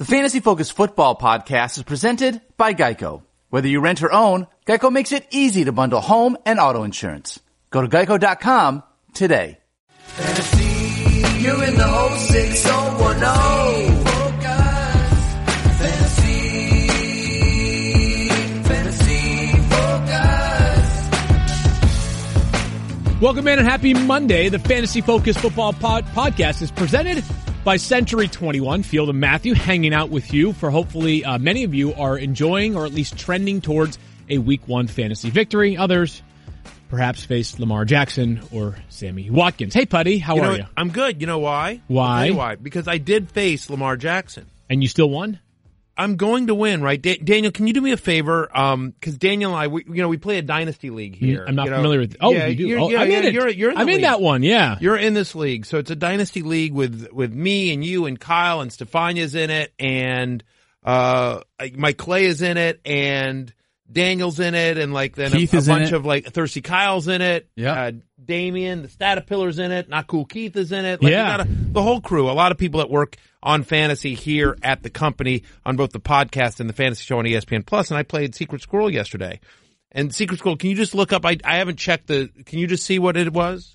The Fantasy Focus Football Podcast is presented by Geico. Whether you rent or own, Geico makes it easy to bundle home and auto insurance. Go to geico.com today. Fantasy, you're in the 06010. Welcome in and happy Monday. The Fantasy Focus Football Podcast is presented by Century 21. Field and Matthew hanging out with you for hopefully many of you are enjoying or at least trending towards a Week 1 fantasy victory. Others perhaps face Lamar Jackson or Sammy Watkins. Hey, Putty, how are you? I'm good. You know why? Why? I'll tell you why. Because I did face Lamar Jackson. And you still won? I'm going to win, right? Daniel, can you do me a favor? Because Daniel and I, we play a dynasty league here. I'm not familiar with it. Oh, yeah, you do? You're in the I'm in league. that one, yeah. You're in this league. So it's a dynasty league with me and you and Kyle and Stefania's in it and Mike Clay is in it and Daniel's in it and like then a bunch of like Thirsty Kyle's in it. Yeah. Damien, the Statapillar's in it. Not Cool Keith is in it. Like, yeah. We got the whole crew. A lot of people that work on fantasy here at the company on both the podcast and the fantasy show on ESPN Plus. And I played Secret Squirrel yesterday. And Secret Squirrel, can you just look up? I haven't checked can you just see what it was?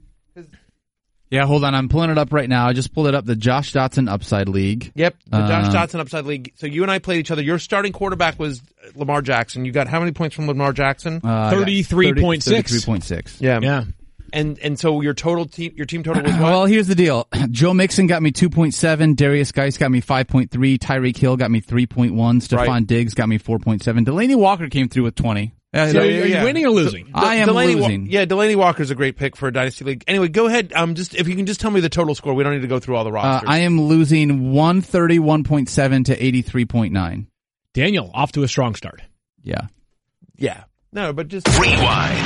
Yeah, hold on. I'm pulling it up right now. I just pulled it up. The Josh Dotson Upside League. Yep, the Josh Dotson Upside League. So you and I played each other. Your starting quarterback was Lamar Jackson. You got how many points from Lamar Jackson? 33.6. 33.6. Yeah. Yeah. And so your team total was what? Well, here's the deal. Joe Mixon got me 2.7. Darius Geis got me 5.3. Tyreek Hill got me 3.1. Stephon Diggs got me 4.7. Delaney Walker came through with 20. So are you winning or losing? I am losing. Delaney Walker's a great pick for a dynasty league. Anyway, go ahead. Just if you can just tell me the total score. We don't need to go through all the rosters. I am losing 131.7 to 83.9. Daniel, off to a strong start. Yeah. Yeah. No, but just Rewind.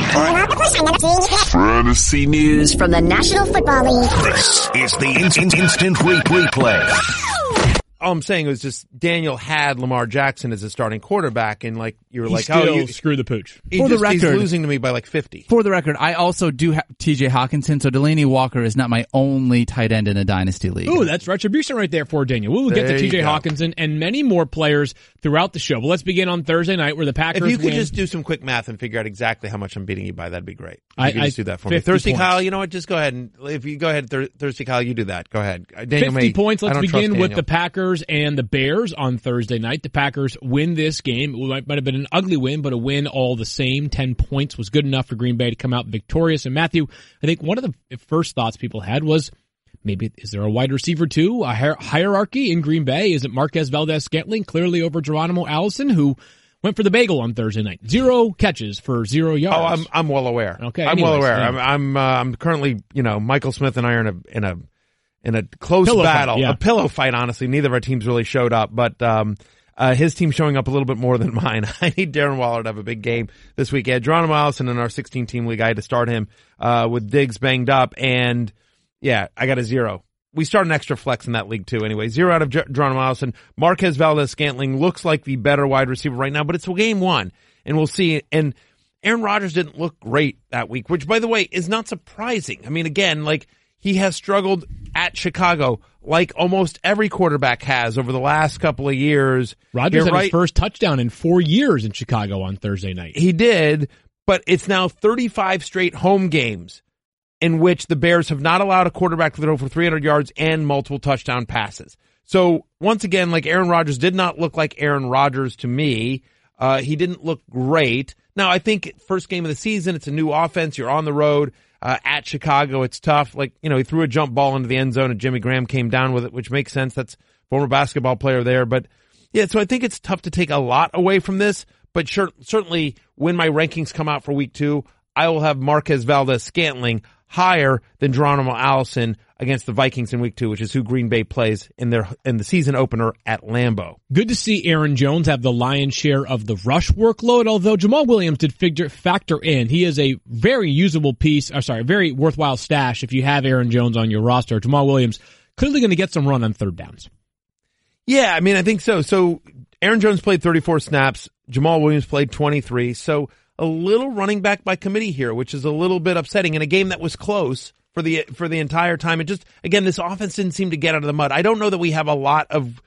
Fantasy news from the National Football League. This is the instant replay. all I'm saying was just Daniel had Lamar Jackson as a starting quarterback, and like you were He like, still screw the pooch. For the record, he's losing to me by like 50. For the record, I also do have T.J. Hawkinson, so Delaney Walker is not my only tight end in a dynasty league. Ooh, that's retribution right there for Daniel. We will get to T.J. Hawkinson and many more players throughout the show. But let's begin on Thursday night where the Packers If you could win. just do some quick math and figure out exactly how much I'm beating you by, that'd be great. I just do that for me. 50 Thirsty points. Kyle, you know what? Just go ahead and if you go ahead, Thirsty Kyle, you do that. Go ahead. Daniel 50 points. I Let's don't begin trust with the Daniel. Packers and the Bears on Thursday night. The Packers win this game. It might have been an ugly win, but a win all the same. 10 points was good enough for Green Bay to come out victorious. And Matthew, I think one of the first thoughts people had was, maybe is there a wide receiver too? A hierarchy in Green Bay? Is it Marquez Valdez-Scantling clearly over Geronimo Allison, who went for the bagel on Thursday night? 0 catches for 0 yards. Oh, I'm well aware. Okay, I'm well anyways, aware. yeah. I'm currently, Michael Smith and I are in a close Pillow battle, fight, yeah. a pillow fight. Honestly, neither of our teams really showed up, but his team showing up a little bit more than mine. I need Darren Waller to have a big game this weekend. Geronimo Allison in our 16-team league, I had to start him with Diggs banged up, and yeah, I got a 0. We start an extra flex in that league too. Anyway, 0 out of Geronimo Allison. Marquez Valdez-Scantling looks like the better wide receiver right now, but it's game 1, and we'll see. And Aaron Rodgers didn't look great that week, which, by the way, is not surprising. I mean, again, like, he has struggled at Chicago like almost every quarterback has over the last couple of years. Rodgers had his first touchdown in 4 years in Chicago on Thursday night. He did, but it's now 35 straight home games in which the Bears have not allowed a quarterback to throw for 300 yards and multiple touchdown passes. So once again, like, Aaron Rodgers did not look like Aaron Rodgers to me. He didn't look great. Now, I think first game of the season, it's a new offense. You're on the road. At Chicago, it's tough. Like, he threw a jump ball into the end zone and Jimmy Graham came down with it, which makes sense. That's former basketball player there. But yeah, so I think it's tough to take a lot away from this. But certainly when my rankings come out for week 2, I will have Marquez Valdez-Scantling higher than Geronimo Allison against the Vikings in week 2, which is who Green Bay plays in the season opener at Lambeau. Good to see Aaron Jones have the lion's share of the rush workload, although Jamal Williams did factor in. He is a very usable very worthwhile stash if you have Aaron Jones on your roster. Jamal Williams clearly going to get some run on third downs. Yeah, I mean, I think so. So Aaron Jones played 34 snaps. Jamal Williams played 23. So a little running back by committee here, which is a little bit upsetting in a game that was close for the entire time. It just, again, this offense didn't seem to get out of the mud. I don't know that we have a lot of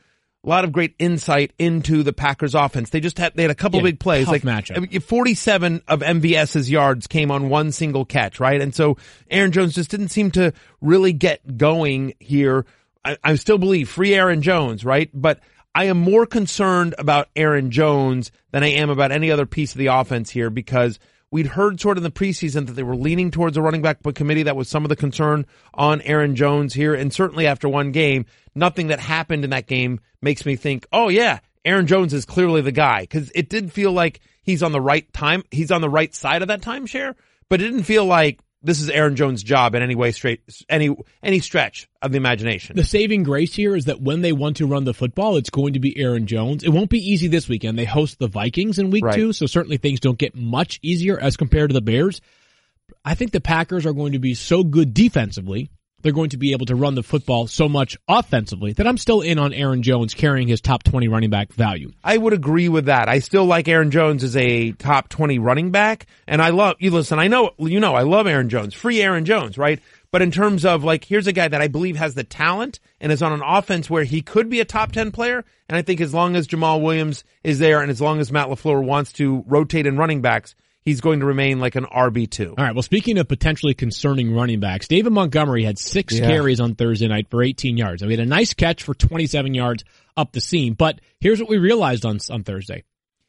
a lot of great insight into the Packers offense. They had a couple big plays. Tough Like matchup. 47 of MVS's yards came on one single catch, right? And so Aaron Jones just didn't seem to really get going here. I still believe free Aaron Jones, right? But I am more concerned about Aaron Jones than I am about any other piece of the offense here, because we'd heard sort of in the preseason that they were leaning towards a running back committee. That was some of the concern on Aaron Jones here. And certainly after one game, nothing that happened in that game makes me think, oh yeah, Aaron Jones is clearly the guy. Because it did feel like he's on the right side of that timeshare, but it didn't feel like this is Aaron Jones' job in any way, any stretch of the imagination. The saving grace here is that when they want to run the football, it's going to be Aaron Jones. It won't be easy this weekend. They host the Vikings in week 2, so certainly things don't get much easier as compared to the Bears. I think the Packers are going to be so good defensively, they're going to be able to run the football so much offensively that I'm still in on Aaron Jones carrying his top 20 running back value. I would agree with that. I still like Aaron Jones as a top 20 running back. And I love, I love Aaron Jones, free Aaron Jones, right? But in terms of like, here's a guy that I believe has the talent and is on an offense where he could be a top 10 player. And I think as long as Jamal Williams is there and as long as Matt LaFleur wants to rotate in running backs, he's going to remain like an RB2. All right, well, speaking of potentially concerning running backs, David Montgomery had 6 carries on Thursday night for 18 yards. And we had a nice catch for 27 yards up the seam. But here's what we realized on Thursday.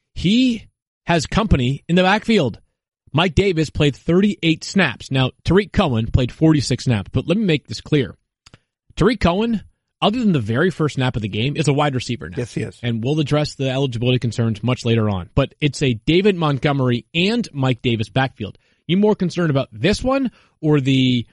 He has company in the backfield. Mike Davis played 38 snaps. Now, Tariq Cohen played 46 snaps. But let me make this clear. Tariq Cohen, other than the very first snap of the game, is a wide receiver now. Yes, he is. And we'll address the eligibility concerns much later on. But it's a David Montgomery and Mike Davis backfield. You more concerned about this one or the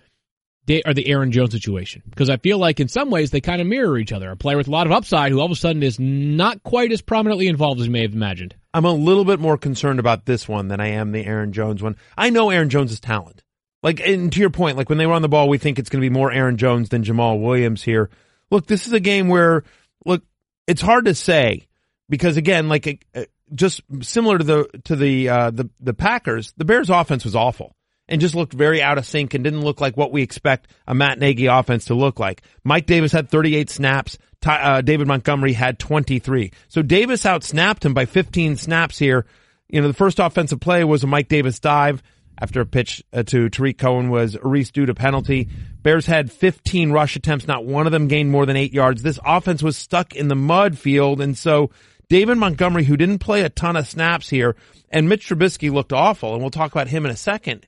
Aaron Jones situation? Because I feel like in some ways they kind of mirror each other. A player with a lot of upside who all of a sudden is not quite as prominently involved as you may have imagined. I'm a little bit more concerned about this one than I am the Aaron Jones one. I know Aaron Jones' talent. Like, and to your point, like when they run the ball, we think it's going to be more Aaron Jones than Jamal Williams here. Look, this is a game where, look, it's hard to say because again, like just similar to the Packers, the Bears offense was awful and just looked very out of sync and didn't look like what we expect a Matt Nagy offense to look like. Mike Davis had 38 snaps. David Montgomery had 23. So Davis outsnapped him by 15 snaps here. You know, the first offensive play was a Mike Davis dive after a pitch to Tariq Cohen was erased due to penalty. Bears had 15 rush attempts. Not one of them gained more than 8 yards. This offense was stuck in the mud field. And so David Montgomery, who didn't play a ton of snaps here, and Mitch Trubisky looked awful, and we'll talk about him in a second.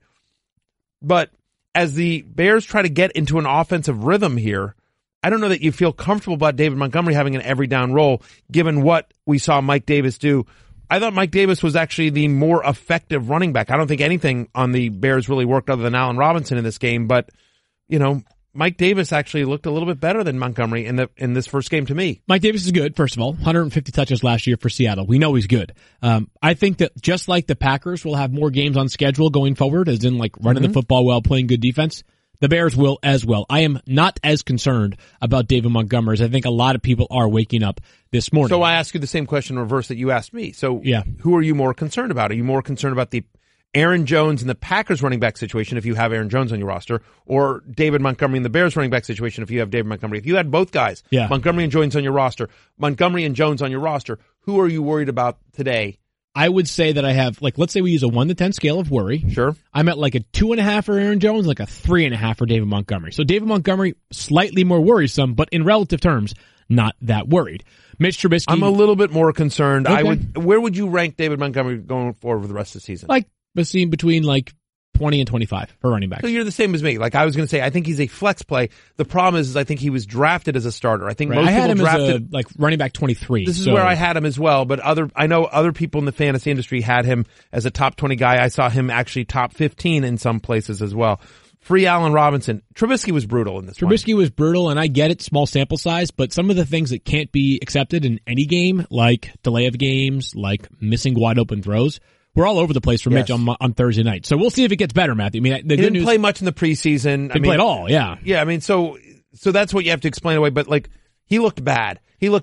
But as the Bears try to get into an offensive rhythm here, I don't know that you feel comfortable about David Montgomery having an every down role, given what we saw Mike Davis do. I thought Mike Davis was actually the more effective running back. I don't think anything on the Bears really worked other than Allen Robinson in this game, but, you know, Mike Davis actually looked a little bit better than Montgomery in this first game to me. Mike Davis is good, first of all. 150 touches last year for Seattle. We know he's good. I think that just like the Packers will have more games on schedule going forward, as in like running the football well, playing good defense, the Bears will as well. I am not as concerned about David Montgomery as I think a lot of people are waking up this morning. So I ask you the same question in reverse that you asked me. So who are you more concerned about? Are you more concerned about the Aaron Jones and the Packers running back situation if you have Aaron Jones on your roster, or David Montgomery and the Bears running back situation if you have David Montgomery? If you had both guys, Montgomery and Jones on your roster, Montgomery and Jones on your roster, who are you worried about today? I would say that I have, like, let's say we use a 1 to 10 scale of worry. Sure. I'm at like a 2.5 for Aaron Jones, like a 3.5 for David Montgomery. So David Montgomery, slightly more worrisome, but in relative terms, not that worried. Mitch Trubisky. I'm a little bit more concerned. Okay. Where would you rank David Montgomery going forward for the rest of the season? Like, between like 20 and 25 for running backs. So you're the same as me. Like I was going to say, I think he's a flex play. The problem is I think he was drafted as a starter. I think most I had people him drafted as a, like running back 23. This is where I had him as well, but I know other people in the fantasy industry had him as a top 20 guy. I saw him actually top 15 in some places as well. Free Allen Robinson. Trubisky was brutal in this one. Trubisky was brutal, and I get it, small sample size, but some of the things that can't be accepted in any game, like delay of games, like missing wide open throws, we're all over the place for Mitch on Thursday night. So we'll see if it gets better, Matthew. I mean, he didn't play much in the preseason. He played all, yeah. Yeah, I mean, so that's what you have to explain away. But like, he looked bad.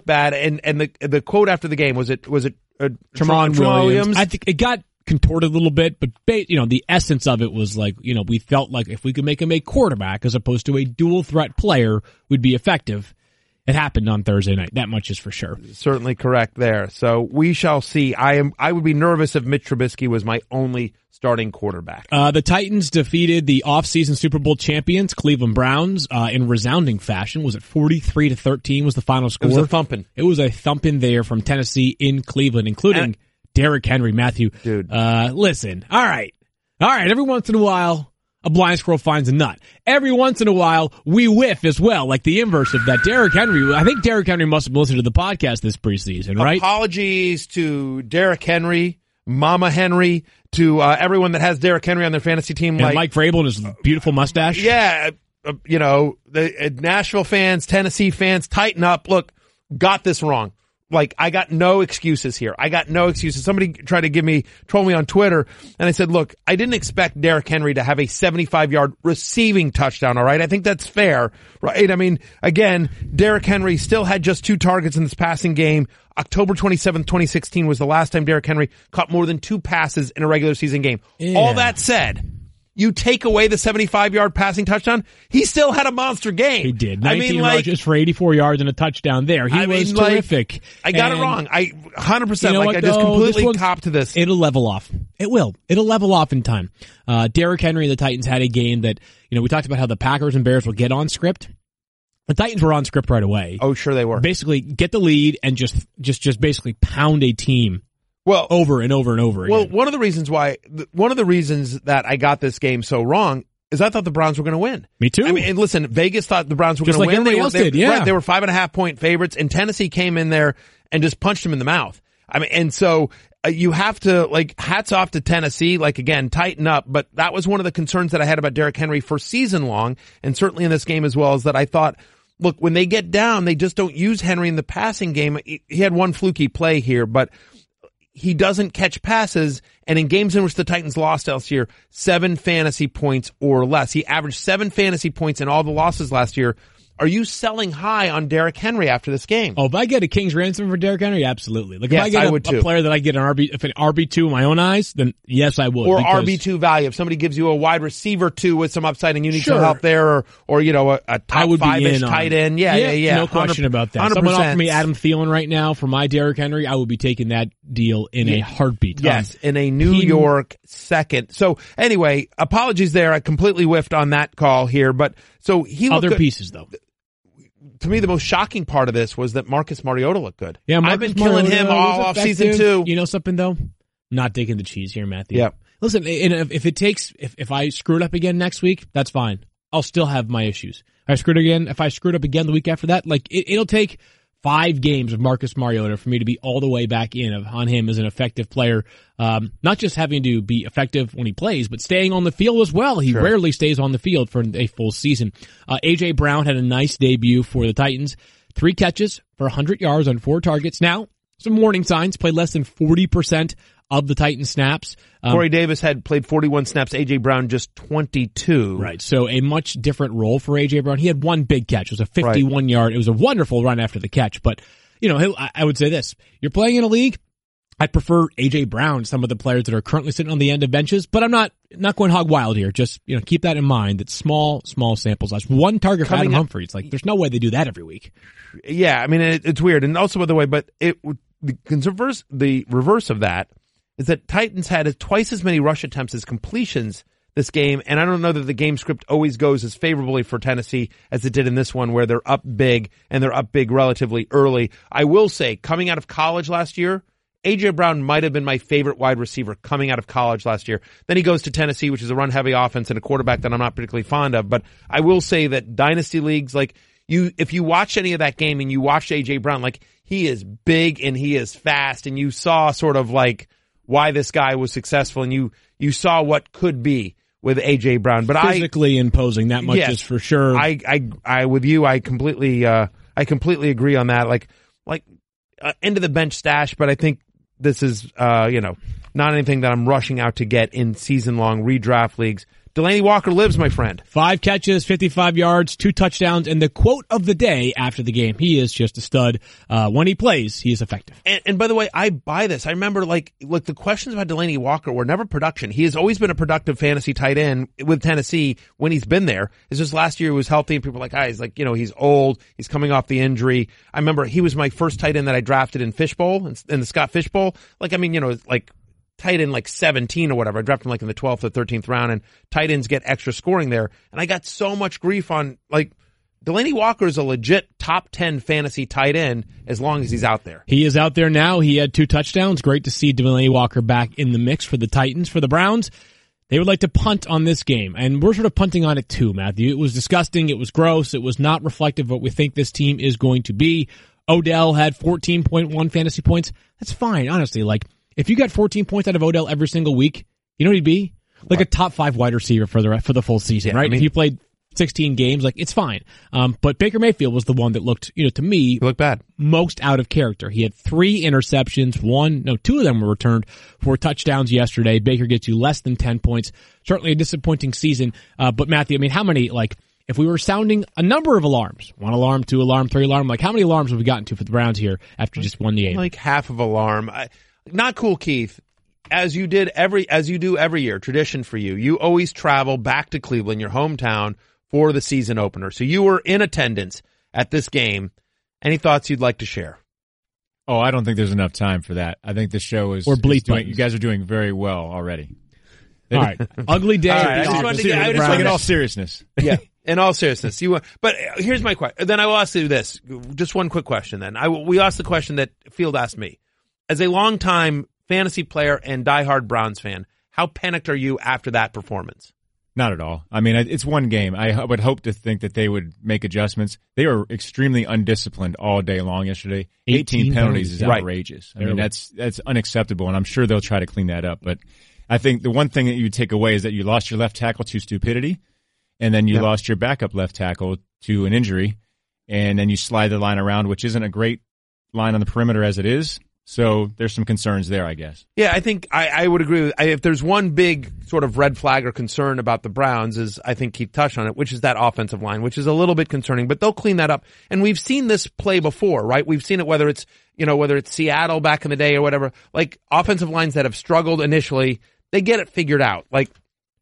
And the quote after the game was it Tramon Williams? I think it got contorted a little bit, but the essence of it was like, we felt like if we could make him a quarterback as opposed to a dual threat player, we'd be effective. It happened on Thursday night. That much is for sure. Certainly correct there. So we shall see. I would be nervous if Mitch Trubisky was my only starting quarterback. The Titans defeated the offseason Super Bowl champions, Cleveland Browns, in resounding fashion. Was it 43-13 was the final score? It was a thumping. It was a thumping there from Tennessee in Cleveland, including Derrick Henry. Matthew, dude, listen. All right. Every once in a while, a blind squirrel finds a nut. Every once in a while, we whiff as well, like the inverse of that. Derrick Henry, I think Derrick Henry must have listened to the podcast this preseason, right? Apologies to Derrick Henry, Mama Henry, to everyone that has Derrick Henry on their fantasy team. And Mike Vrabel and his beautiful mustache. Yeah, the Nashville fans, Tennessee fans, tighten up. Look, got this wrong. Like, I got no excuses here. Somebody tried to troll me on Twitter, and I said, look, I didn't expect Derrick Henry to have a 75-yard receiving touchdown, all right? I think that's fair, right? I mean, again, Derrick Henry still had just 2 targets in this passing game. October 27th, 2016 was the last time Derrick Henry caught more than 2 passes in a regular season game. Yeah. All that said, you take away the 75-yard passing touchdown, he still had a monster game. He did. 19 rushes for 84 yards and a touchdown there. He was terrific. I got it wrong. I 100%. I just completely copped to this. It'll level off. It will. It'll level off in time. Derrick Henry and the Titans had a game that, we talked about how the Packers and Bears will get on script. The Titans were on script right away. Oh, sure they were. Basically, get the lead and just basically pound a team. Well, over and over and over again. Well, one of the reasons that I got this game so wrong is I thought the Browns were going to win. Me too. I mean, and listen, Vegas thought the Browns were going to win. Everybody else did, yeah. Right, they were 5.5-point favorites, and Tennessee came in there and just punched them in the mouth. I mean, and so you have to, hats off to Tennessee. Again, tighten up. But that was one of the concerns that I had about Derrick Henry for season long, and certainly in this game as well, is that I thought, look, when they get down, they just don't use Henry in the passing game. He had one fluky play here, but he doesn't catch passes, and in games in which the Titans lost last year, 7 fantasy points or less. He averaged 7 fantasy points in all the losses last year. Are you selling high on Derrick Henry after this game? Oh, if I get a king's ransom for Derrick Henry, absolutely. Yes, if I get would a player that I get an RB2 in my own eyes, then yes, I would. Or RB2 value. If somebody gives you a wide receiver 2 with some upside and you need some help there, or a top 5-ish tight end. Yeah. No question about that. 100%. Someone offered me Adam Thielen right now for my Derrick Henry, I would be taking that deal in a heartbeat. Yes, in a New York second. So anyway, apologies there. I completely whiffed on that call here, but so he looked other pieces though. To me, the most shocking part of this was that Marcus Mariota looked good. Yeah, I've been killing him all off season 2. You know something though? Not digging the cheese here, Matthew. Yeah. Listen, if I screw it up again next week, that's fine. I'll still have my issues. If I screwed up again the week after that, it'll take 5 games of Marcus Mariota for me to be all the way back on him as an effective player. Not just having to be effective when he plays, but staying on the field as well. He rarely stays on the field for a full season. A.J. Brown had a nice debut for the Titans. 3 catches for 100 yards on 4 targets. Now, some warning signs. Played less than 40% of the Titan snaps. Corey Davis had played 41 snaps. A.J. Brown just 22. Right. So a much different role for A.J. Brown. He had 1 big catch. It was a 51-yard. It was a wonderful run after the catch. But, I would say this. You're playing in a league. I prefer A.J. Brown, some of the players that are currently sitting on the end of benches, but I'm not going hog wild here. Just, keep that in mind. It's small samples. That's 1 target for Adam Humphrey. It's there's no way they do that every week. Yeah. I mean, it's weird. And also, by the way, but the reverse of that is that Titans had twice as many rush attempts as completions this game, and I don't know that the game script always goes as favorably for Tennessee as it did in this one, where they're up big, and they're up big relatively early. I will say, coming out of college last year, A.J. Brown might have been my favorite wide receiver coming out of college last year. Then he goes to Tennessee, which is a run-heavy offense and a quarterback that I'm not particularly fond of, but I will say that dynasty leagues, if you watch any of that game and you watched A.J. Brown, he is big and he is fast, and you saw sort of why this guy was successful, and you saw what could be with A.J. Brown. But physically imposing, that much is for sure. I with you, I completely agree on that. End of the bench stash, but I think this is, not anything that I'm rushing out to get in season long redraft leagues. Delanie Walker lives, my friend. 5 catches, 55 yards, 2 touchdowns, and the quote of the day after the game, he is just a stud. When he plays, he is effective. And by the way, I buy this. I remember like the questions about Delanie Walker were never production. He has always been a productive fantasy tight end with Tennessee when he's been there. It's just last year he was healthy and people were like, he's like, he's old. He's coming off the injury. I remember he was my first tight end that I drafted in Fishbowl, in the Scott Fishbowl. Like, I mean, like tight end like 17 or whatever. I drafted him like in the 12th or 13th round, and tight ends get extra scoring there. And I got so much grief on like Delanie Walker is a legit top 10 fantasy tight end as long as he's out there. He is out there now. He had 2 touchdowns. Great to see Delanie Walker back in the mix for the Titans. For the Browns, they would like to punt on this game, and we're sort of punting on it too, Matthew. It was disgusting. It was gross. It was not reflective of what we think this team is going to be. Odell had 14.1 fantasy points. That's fine, honestly. Like, if you got 14 points out of Odell every single week, you know what he'd be? Like a top 5 wide receiver for the full season, right? I mean, if you played 16 games, like, it's fine. But Baker Mayfield was the one that looked, to me, he looked bad, most out of character. He had 3 interceptions, 2 of them were returned for touchdowns yesterday. Baker gets you less than 10 points. Certainly a disappointing season. But Matthew, I mean, how many, like, if we were sounding a number of alarms, 1 alarm, 2 alarm, 3 alarm, like, how many alarms have we gotten to for the Browns here after just one game? Like half of alarm. Not cool, Keith. As you do every year, tradition for you. You always travel back to Cleveland, your hometown, for the season opener. So you were in attendance at this game. Any thoughts you'd like to share? Oh, I don't think there's enough time for that. I think the show is you guys are doing very well already. All right. Ugly day. All right, in all seriousness. Yeah. In all seriousness, but here's my question. Then I will ask you this. Just one quick question then. We asked the question that Field asked me. As a longtime fantasy player and diehard Browns fan, how panicked are you after that performance? Not at all. I mean, it's one game. I would hope to think that they would make adjustments. They were extremely undisciplined all day long yesterday. 18 penalties is outrageous. Right. I mean, that's unacceptable, and I'm sure they'll try to clean that up. But I think the one thing that you take away is that you lost your left tackle to stupidity, and then you lost your backup left tackle to an injury, and then you slide the line around, which isn't a great line on the perimeter as it is. So there's some concerns there, I guess. Yeah, I think I would agree with, if there's one big sort of red flag or concern about the Browns is, I think Keith touched on it, which is that offensive line, which is a little bit concerning, but they'll clean that up. And we've seen this play before, right? We've seen it whether it's Seattle back in the day or whatever, like offensive lines that have struggled initially, they get it figured out. Like,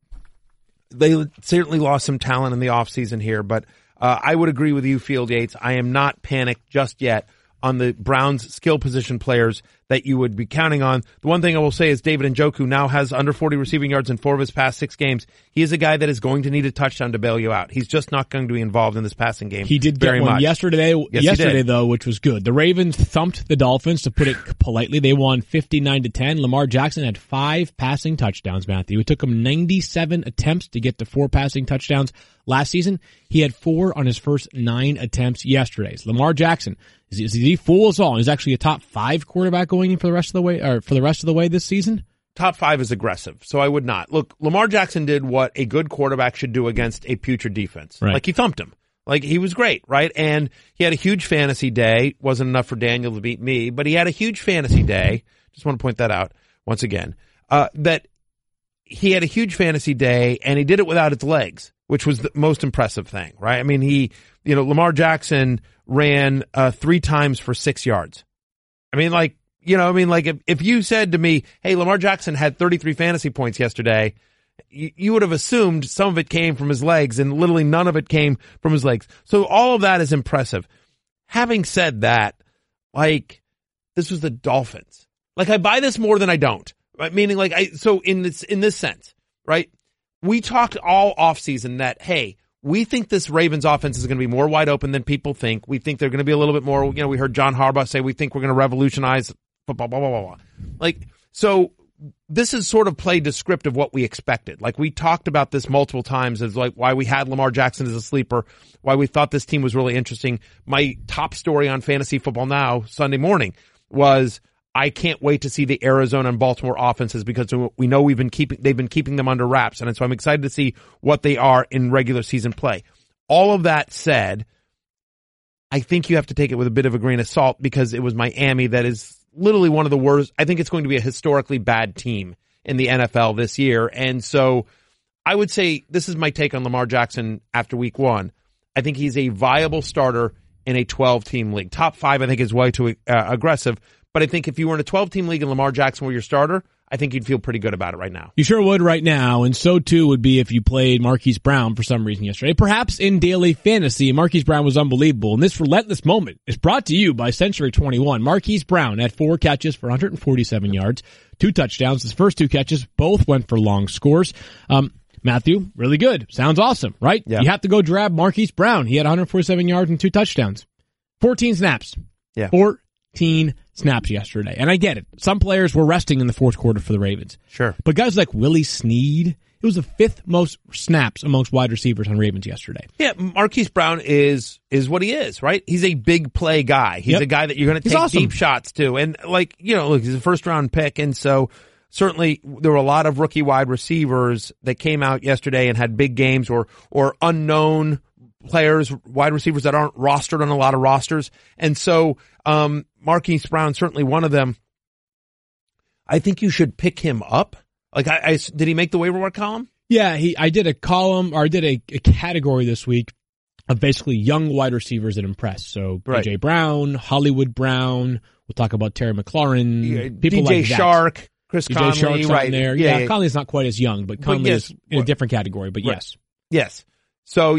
they certainly lost some talent in the offseason here, but I would agree with you, Field Yates. I am not panicked just yet on the Browns skill position players that you would be counting on. The one thing I will say is David Njoku now has under 40 receiving yards in 4 of his past 6 games. He is a guy that is going to need a touchdown to bail you out. He's just not going to be involved in this passing game. He did get one yesterday though, which was good. The Ravens thumped the Dolphins, to put it politely. They won 59-10. Lamar Jackson had 5 passing touchdowns, Matthew. It took him 97 attempts to get to 4 passing touchdowns last season. He had 4 on his first 9 attempts yesterday. So Lamar Jackson, is he fool us all? He's actually a top 5 quarterback going in for the rest of the way this season. Top 5 is aggressive, so I would not. Look, Lamar Jackson did what a good quarterback should do against a putrid defense. Right. Like, he thumped him. Like, he was great, right? And he had a huge fantasy day. Wasn't enough for Daniel to beat me, but he had a huge fantasy day. Just want to point that out once again. That he had a huge fantasy day, and he did it without his legs, which was the most impressive thing, right? I mean, Lamar Jackson ran 3 times for 6 yards. I mean, if you said to me, hey, Lamar Jackson had 33 fantasy points yesterday, you would have assumed some of it came from his legs, and literally none of it came from his legs. So all of that is impressive. Having said that, this was the Dolphins. I buy this more than I don't. Right? Meaning, so in this sense, right? We talked all offseason that, hey, we think this Ravens offense is going to be more wide open than people think. We think they're going to be a little bit more, we heard John Harbaugh say, we think we're going to revolutionize football, blah, blah, blah, blah. So this is sort of played to script of what we expected. We talked about this multiple times as why we had Lamar Jackson as a sleeper, why we thought this team was really interesting. My top story on Fantasy Football Now Sunday morning was, I can't wait to see the Arizona and Baltimore offenses, because we know they've been keeping them under wraps. And so I'm excited to see what they are in regular season play. All of that said, I think you have to take it with a bit of a grain of salt, because it was Miami that is literally one of the worst. I think it's going to be a historically bad team in the NFL this year. And so I would say this is my take on Lamar Jackson after week 1. I think he's a viable starter in a 12-team league. Top 5, I think, is way too aggressive. But I think if you were in a 12-team league and Lamar Jackson were your starter, I think you'd feel pretty good about it right now. You sure would right now, and so too would be if you played Marquise Brown for some reason yesterday. Perhaps in daily fantasy, Marquise Brown was unbelievable. And this relentless moment is brought to you by Century 21. Marquise Brown had 4 catches for 147 yards, 2 touchdowns. His first 2 catches both went for long scores. Matthew, really good. Sounds awesome, right? Yeah. You have to go grab Marquise Brown. He had 147 yards and 2 touchdowns. 14 snaps. Yeah. 14 snaps yesterday. And I get it. Some players were resting in the fourth quarter for the Ravens. Sure. But guys like Willie Snead, it was the 5th most snaps amongst wide receivers on Ravens yesterday. Yeah, Marquise Brown is what he is, right? He's a big play guy. He's a guy that you're going to take deep shots to. And look, he's a first round pick. And so certainly there were a lot of rookie wide receivers that came out yesterday and had big games or unknown players, wide receivers that aren't rostered on a lot of rosters. And so, Marquise Brown, certainly one of them. I think you should pick him up. Like, did he make the waiver wire column? Yeah, I did a column, or I did a category this week of basically young wide receivers that impress. So, right. A.J. Brown, Hollywood Brown, we'll talk about Terry McLaurin, people DJ like that. Shark, Chris DJ Conley, Shark's right on there. Yeah, Conley's not quite as young, but Conley is in a different category, but yes. Yes. So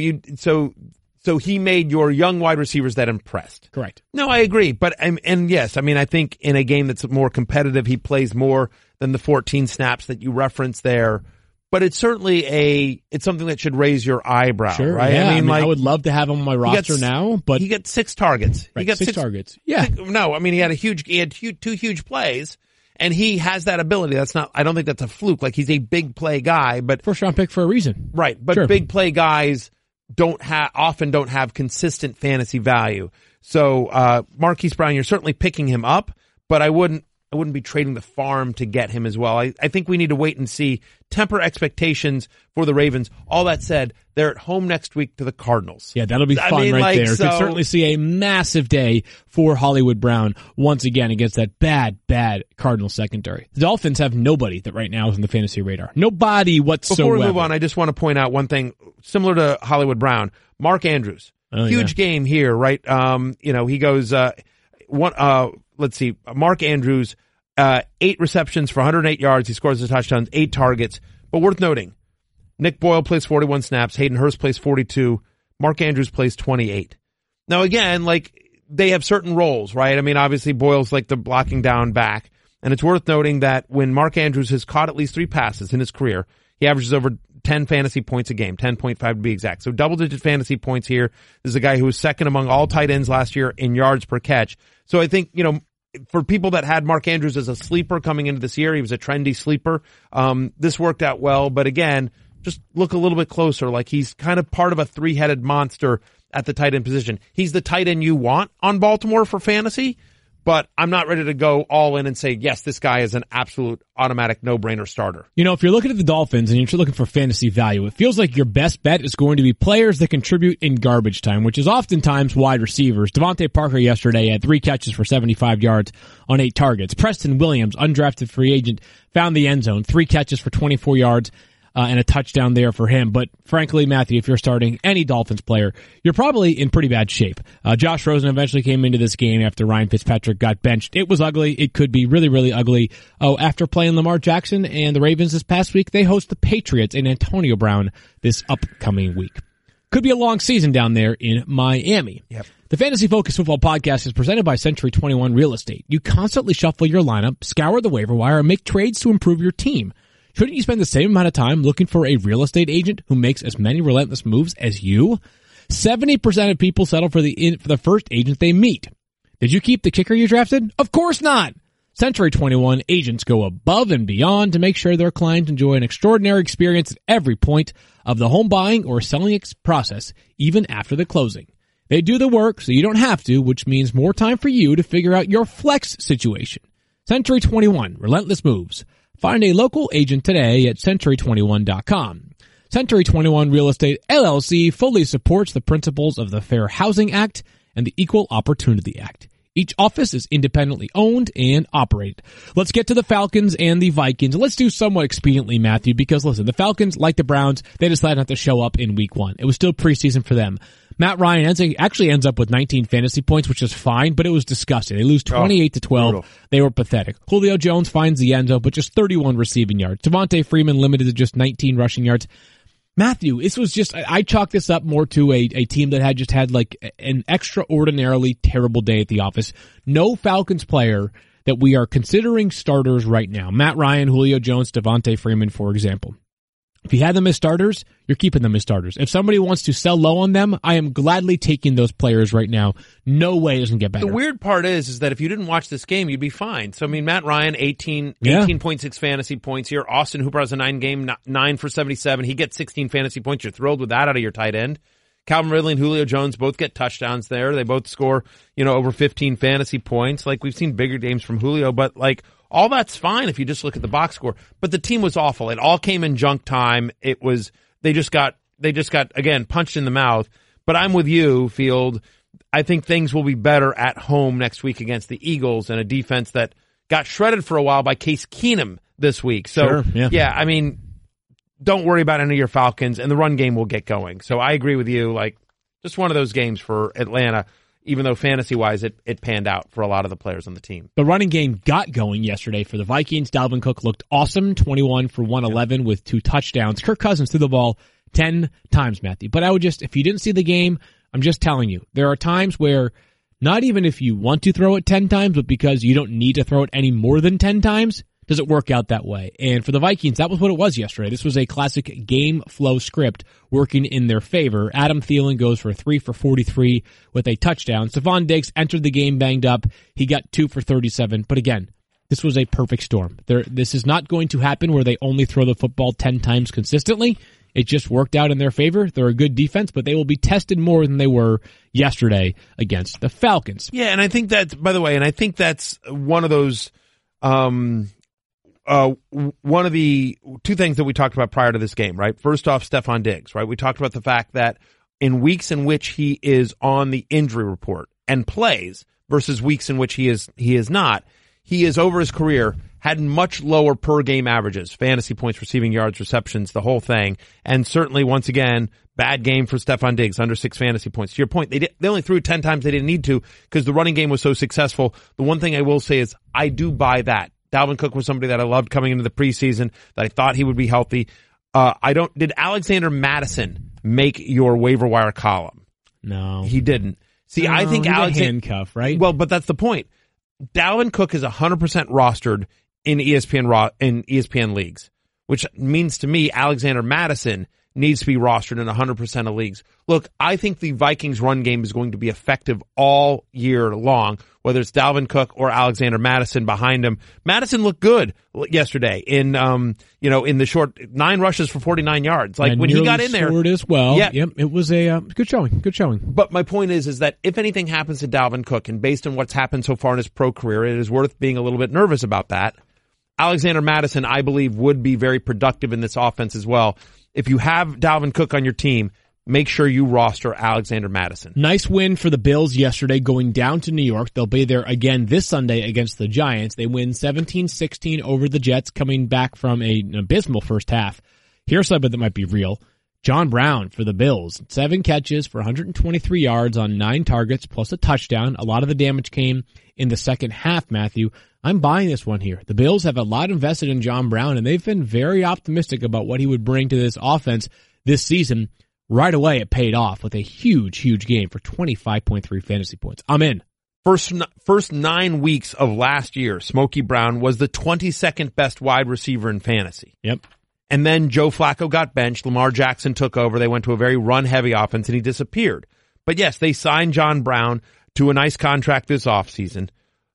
he made your young wide receivers that impressed. Correct. No, I agree. But, and yes, I mean, I think in a game that's more competitive, he plays more than the 14 snaps that you referenced there. But it's certainly it's something that should raise your eyebrow, sure, right? Yeah. I mean, I would love to have him on my roster now, but he got 6 targets. Right, he got 6 targets. Yeah. No, I mean, he had 2 huge plays. And he has that ability. I don't think that's a fluke. Like, he's a big play guy, but first round pick for a reason. Right. But sure. Big play guys often don't have consistent fantasy value. So, Marquise Brown, you're certainly picking him up, but I wouldn't be trading the farm to get him as well. I think we need to wait and see, temper expectations for the Ravens. All that said, they're at home next week to the Cardinals. Yeah, that'll be fun there. You could certainly see a massive day for Hollywood Brown once again against that bad Cardinals secondary. The Dolphins have nobody that right now is on the fantasy radar. Nobody whatsoever. Before we move on, I just want to point out one thing similar to Hollywood Brown. Mark Andrews. Huge game here, right? He goes, let's see, Mark Andrews, 8 receptions for 108 yards. He scores the touchdowns, 8 targets. But worth noting, Nick Boyle plays 41 snaps. Hayden Hurst plays 42. Mark Andrews plays 28. Now again, they have certain roles, right? I mean, obviously Boyle's like the blocking down back. And it's worth noting that when Mark Andrews has caught at least 3 passes in his career, he averages over 10 fantasy points a game, 10.5 to be exact. So double-digit fantasy points here. This is a guy who was second among all tight ends last year in yards per catch. So I think, for people that had Mark Andrews as a sleeper coming into this year, he was a trendy sleeper. This worked out well, but again, just look a little bit closer. Like, he's kind of part of a 3-headed monster at the tight end position. He's the tight end you want on Baltimore for fantasy, but I'm not ready to go all in and say, yes, this guy is an absolute automatic no-brainer starter. If you're looking at the Dolphins and you're looking for fantasy value, it feels like your best bet is going to be players that contribute in garbage time, which is oftentimes wide receivers. Devontae Parker yesterday had 3 catches for 75 yards on 8 targets. Preston Williams, undrafted free agent, found the end zone, 3 catches for 24 yards. And a touchdown there for him. But frankly, Matthew, if you're starting any Dolphins player, you're probably in pretty bad shape. Josh Rosen eventually came into this game after Ryan Fitzpatrick got benched. It was ugly. It could be really, really ugly. After playing Lamar Jackson and the Ravens this past week, they host the Patriots and Antonio Brown this upcoming week. Could be a long season down there in Miami. Yep. The Fantasy Focus Football Podcast is presented by Century 21 Real Estate. You constantly shuffle your lineup, scour the waiver wire, and make trades to improve your team. Shouldn't you spend the same amount of time looking for a real estate agent who makes as many relentless moves as you? 70% of people settle for the first agent they meet. Did you keep the kicker you drafted? Of course not. Century 21 agents go above and beyond to make sure their clients enjoy an extraordinary experience at every point of the home buying or selling process, even after the closing. They do the work so you don't have to, which means more time for you to figure out your flex situation. Century 21, relentless moves. Find a local agent today at Century21.com. Century 21 Real Estate LLC fully supports the principles of the Fair Housing Act and the Equal Opportunity Act. Each office is independently owned and operated. Let's get to the Falcons and the Vikings. Let's do somewhat expediently, Matthew, because listen, the Falcons, like the Browns, they decided not to show up in week 1. It was still preseason for them. Matt Ryan actually ends up with 19 fantasy points, which is fine, but it was disgusting. They lose 28-12. Brutal. They were pathetic. Julio Jones finds the end zone, but just 31 receiving yards. Devontae Freeman limited to just 19 rushing yards. Matthew, this was just, I chalk this up more to a team that had just had like an extraordinarily terrible day at the office. No Falcons player that we are considering starters right now. Matt Ryan, Julio Jones, Devontae Freeman, for example. If you had them as starters, you're keeping them as starters. If somebody wants to sell low on them, I am gladly taking those players right now. No way it doesn't get better. The weird part is that if you didn't watch this game, you'd be fine. So, I mean, Matt Ryan, 18.6 fantasy points here. Austin Hooper has a 9 for 77. He gets 16 fantasy points. You're thrilled with that out of your tight end. Calvin Ridley and Julio Jones both get touchdowns there. They both score, over 15 fantasy points. Like, we've seen bigger games from Julio, but like, all that's fine if you just look at the box score. But the team was awful. It all came in junk time. They just got, again, punched in the mouth. But I'm with you, Field. I think things will be better at home next week against the Eagles and a defense that got shredded for a while by Case Keenum this week. So, sure, yeah, I mean, don't worry about any of your Falcons, and the run game will get going. So I agree with you. Like, just one of those games for Atlanta. Even though fantasy-wise it panned out for a lot of the players on the team. The running game got going yesterday for the Vikings. Dalvin Cook looked awesome, 21 for 111 with 2 touchdowns. Kirk Cousins threw the ball 10 times, Matthew. But if you didn't see the game, I'm just telling you, there are times where not even if you want to throw it 10 times, but because you don't need to throw it any more than 10 times, does it work out that way. And for the Vikings, that was what it was yesterday. This was a classic game flow script working in their favor. Adam Thielen goes for 3 for 43 with a touchdown. Stephon Diggs entered the game banged up. He got 2 for 37. But again, this was a perfect storm. This is not going to happen where they only throw the football 10 times consistently. It just worked out in their favor. They're a good defense, but they will be tested more than they were yesterday against the Falcons. Yeah, and I think that's, by the way, one of those, one of the 2 things that we talked about prior to this game, right? First off, Stephon Diggs, right? We talked about the fact that in weeks in which he is on the injury report and plays versus weeks in which he is not, he is over his career had much lower per game averages, fantasy points, receiving yards, receptions, the whole thing. And certainly, once again, bad game for Stephon Diggs, under 6 fantasy points. To your point, they only threw 10 times they didn't need to because the running game was so successful. The one thing I will say is I do buy that. Dalvin Cook was somebody that I loved coming into the preseason, that I thought he would be healthy. Did Alexander Mattison make your waiver wire column? No. He didn't. See, I think Alexander handcuff, right? Well, but that's the point. Dalvin Cook is 100% rostered in ESPN leagues, which means to me Alexander Mattison needs to be rostered in 100% of leagues. Look, I think the Vikings run game is going to be effective all year long, whether it's Dalvin Cook or Alexander Mattison behind him. Madison looked good yesterday in the short 9 rushes for 49 yards. Like, and when he got in there, as well. Yeah, yep, it was a good showing. Good showing. But my point is that if anything happens to Dalvin Cook, and based on what's happened so far in his pro career, it is worth being a little bit nervous about that. Alexander Mattison, I believe, would be very productive in this offense as well. If you have Dalvin Cook on your team, make sure you roster Alexander Mattison. Nice win for the Bills yesterday, going down to New York. They'll be there again this Sunday against the Giants. They win 17-16 over the Jets, coming back from an abysmal first half. Here's something that might be real. John Brown for the Bills, 7 catches for 123 yards on 9 targets, plus a touchdown. A lot of the damage came in the second half, Matthew. I'm buying this one here. The Bills have a lot invested in John Brown, and they've been very optimistic about what he would bring to this offense this season. Right away, it paid off with a huge, huge game for 25.3 fantasy points. I'm in. First 9 weeks of last year, Smokey Brown was the 22nd best wide receiver in fantasy. Yep. And then Joe Flacco got benched. Lamar Jackson took over. They went to a very run-heavy offense, and he disappeared. But yes, they signed John Brown to a nice contract this offseason.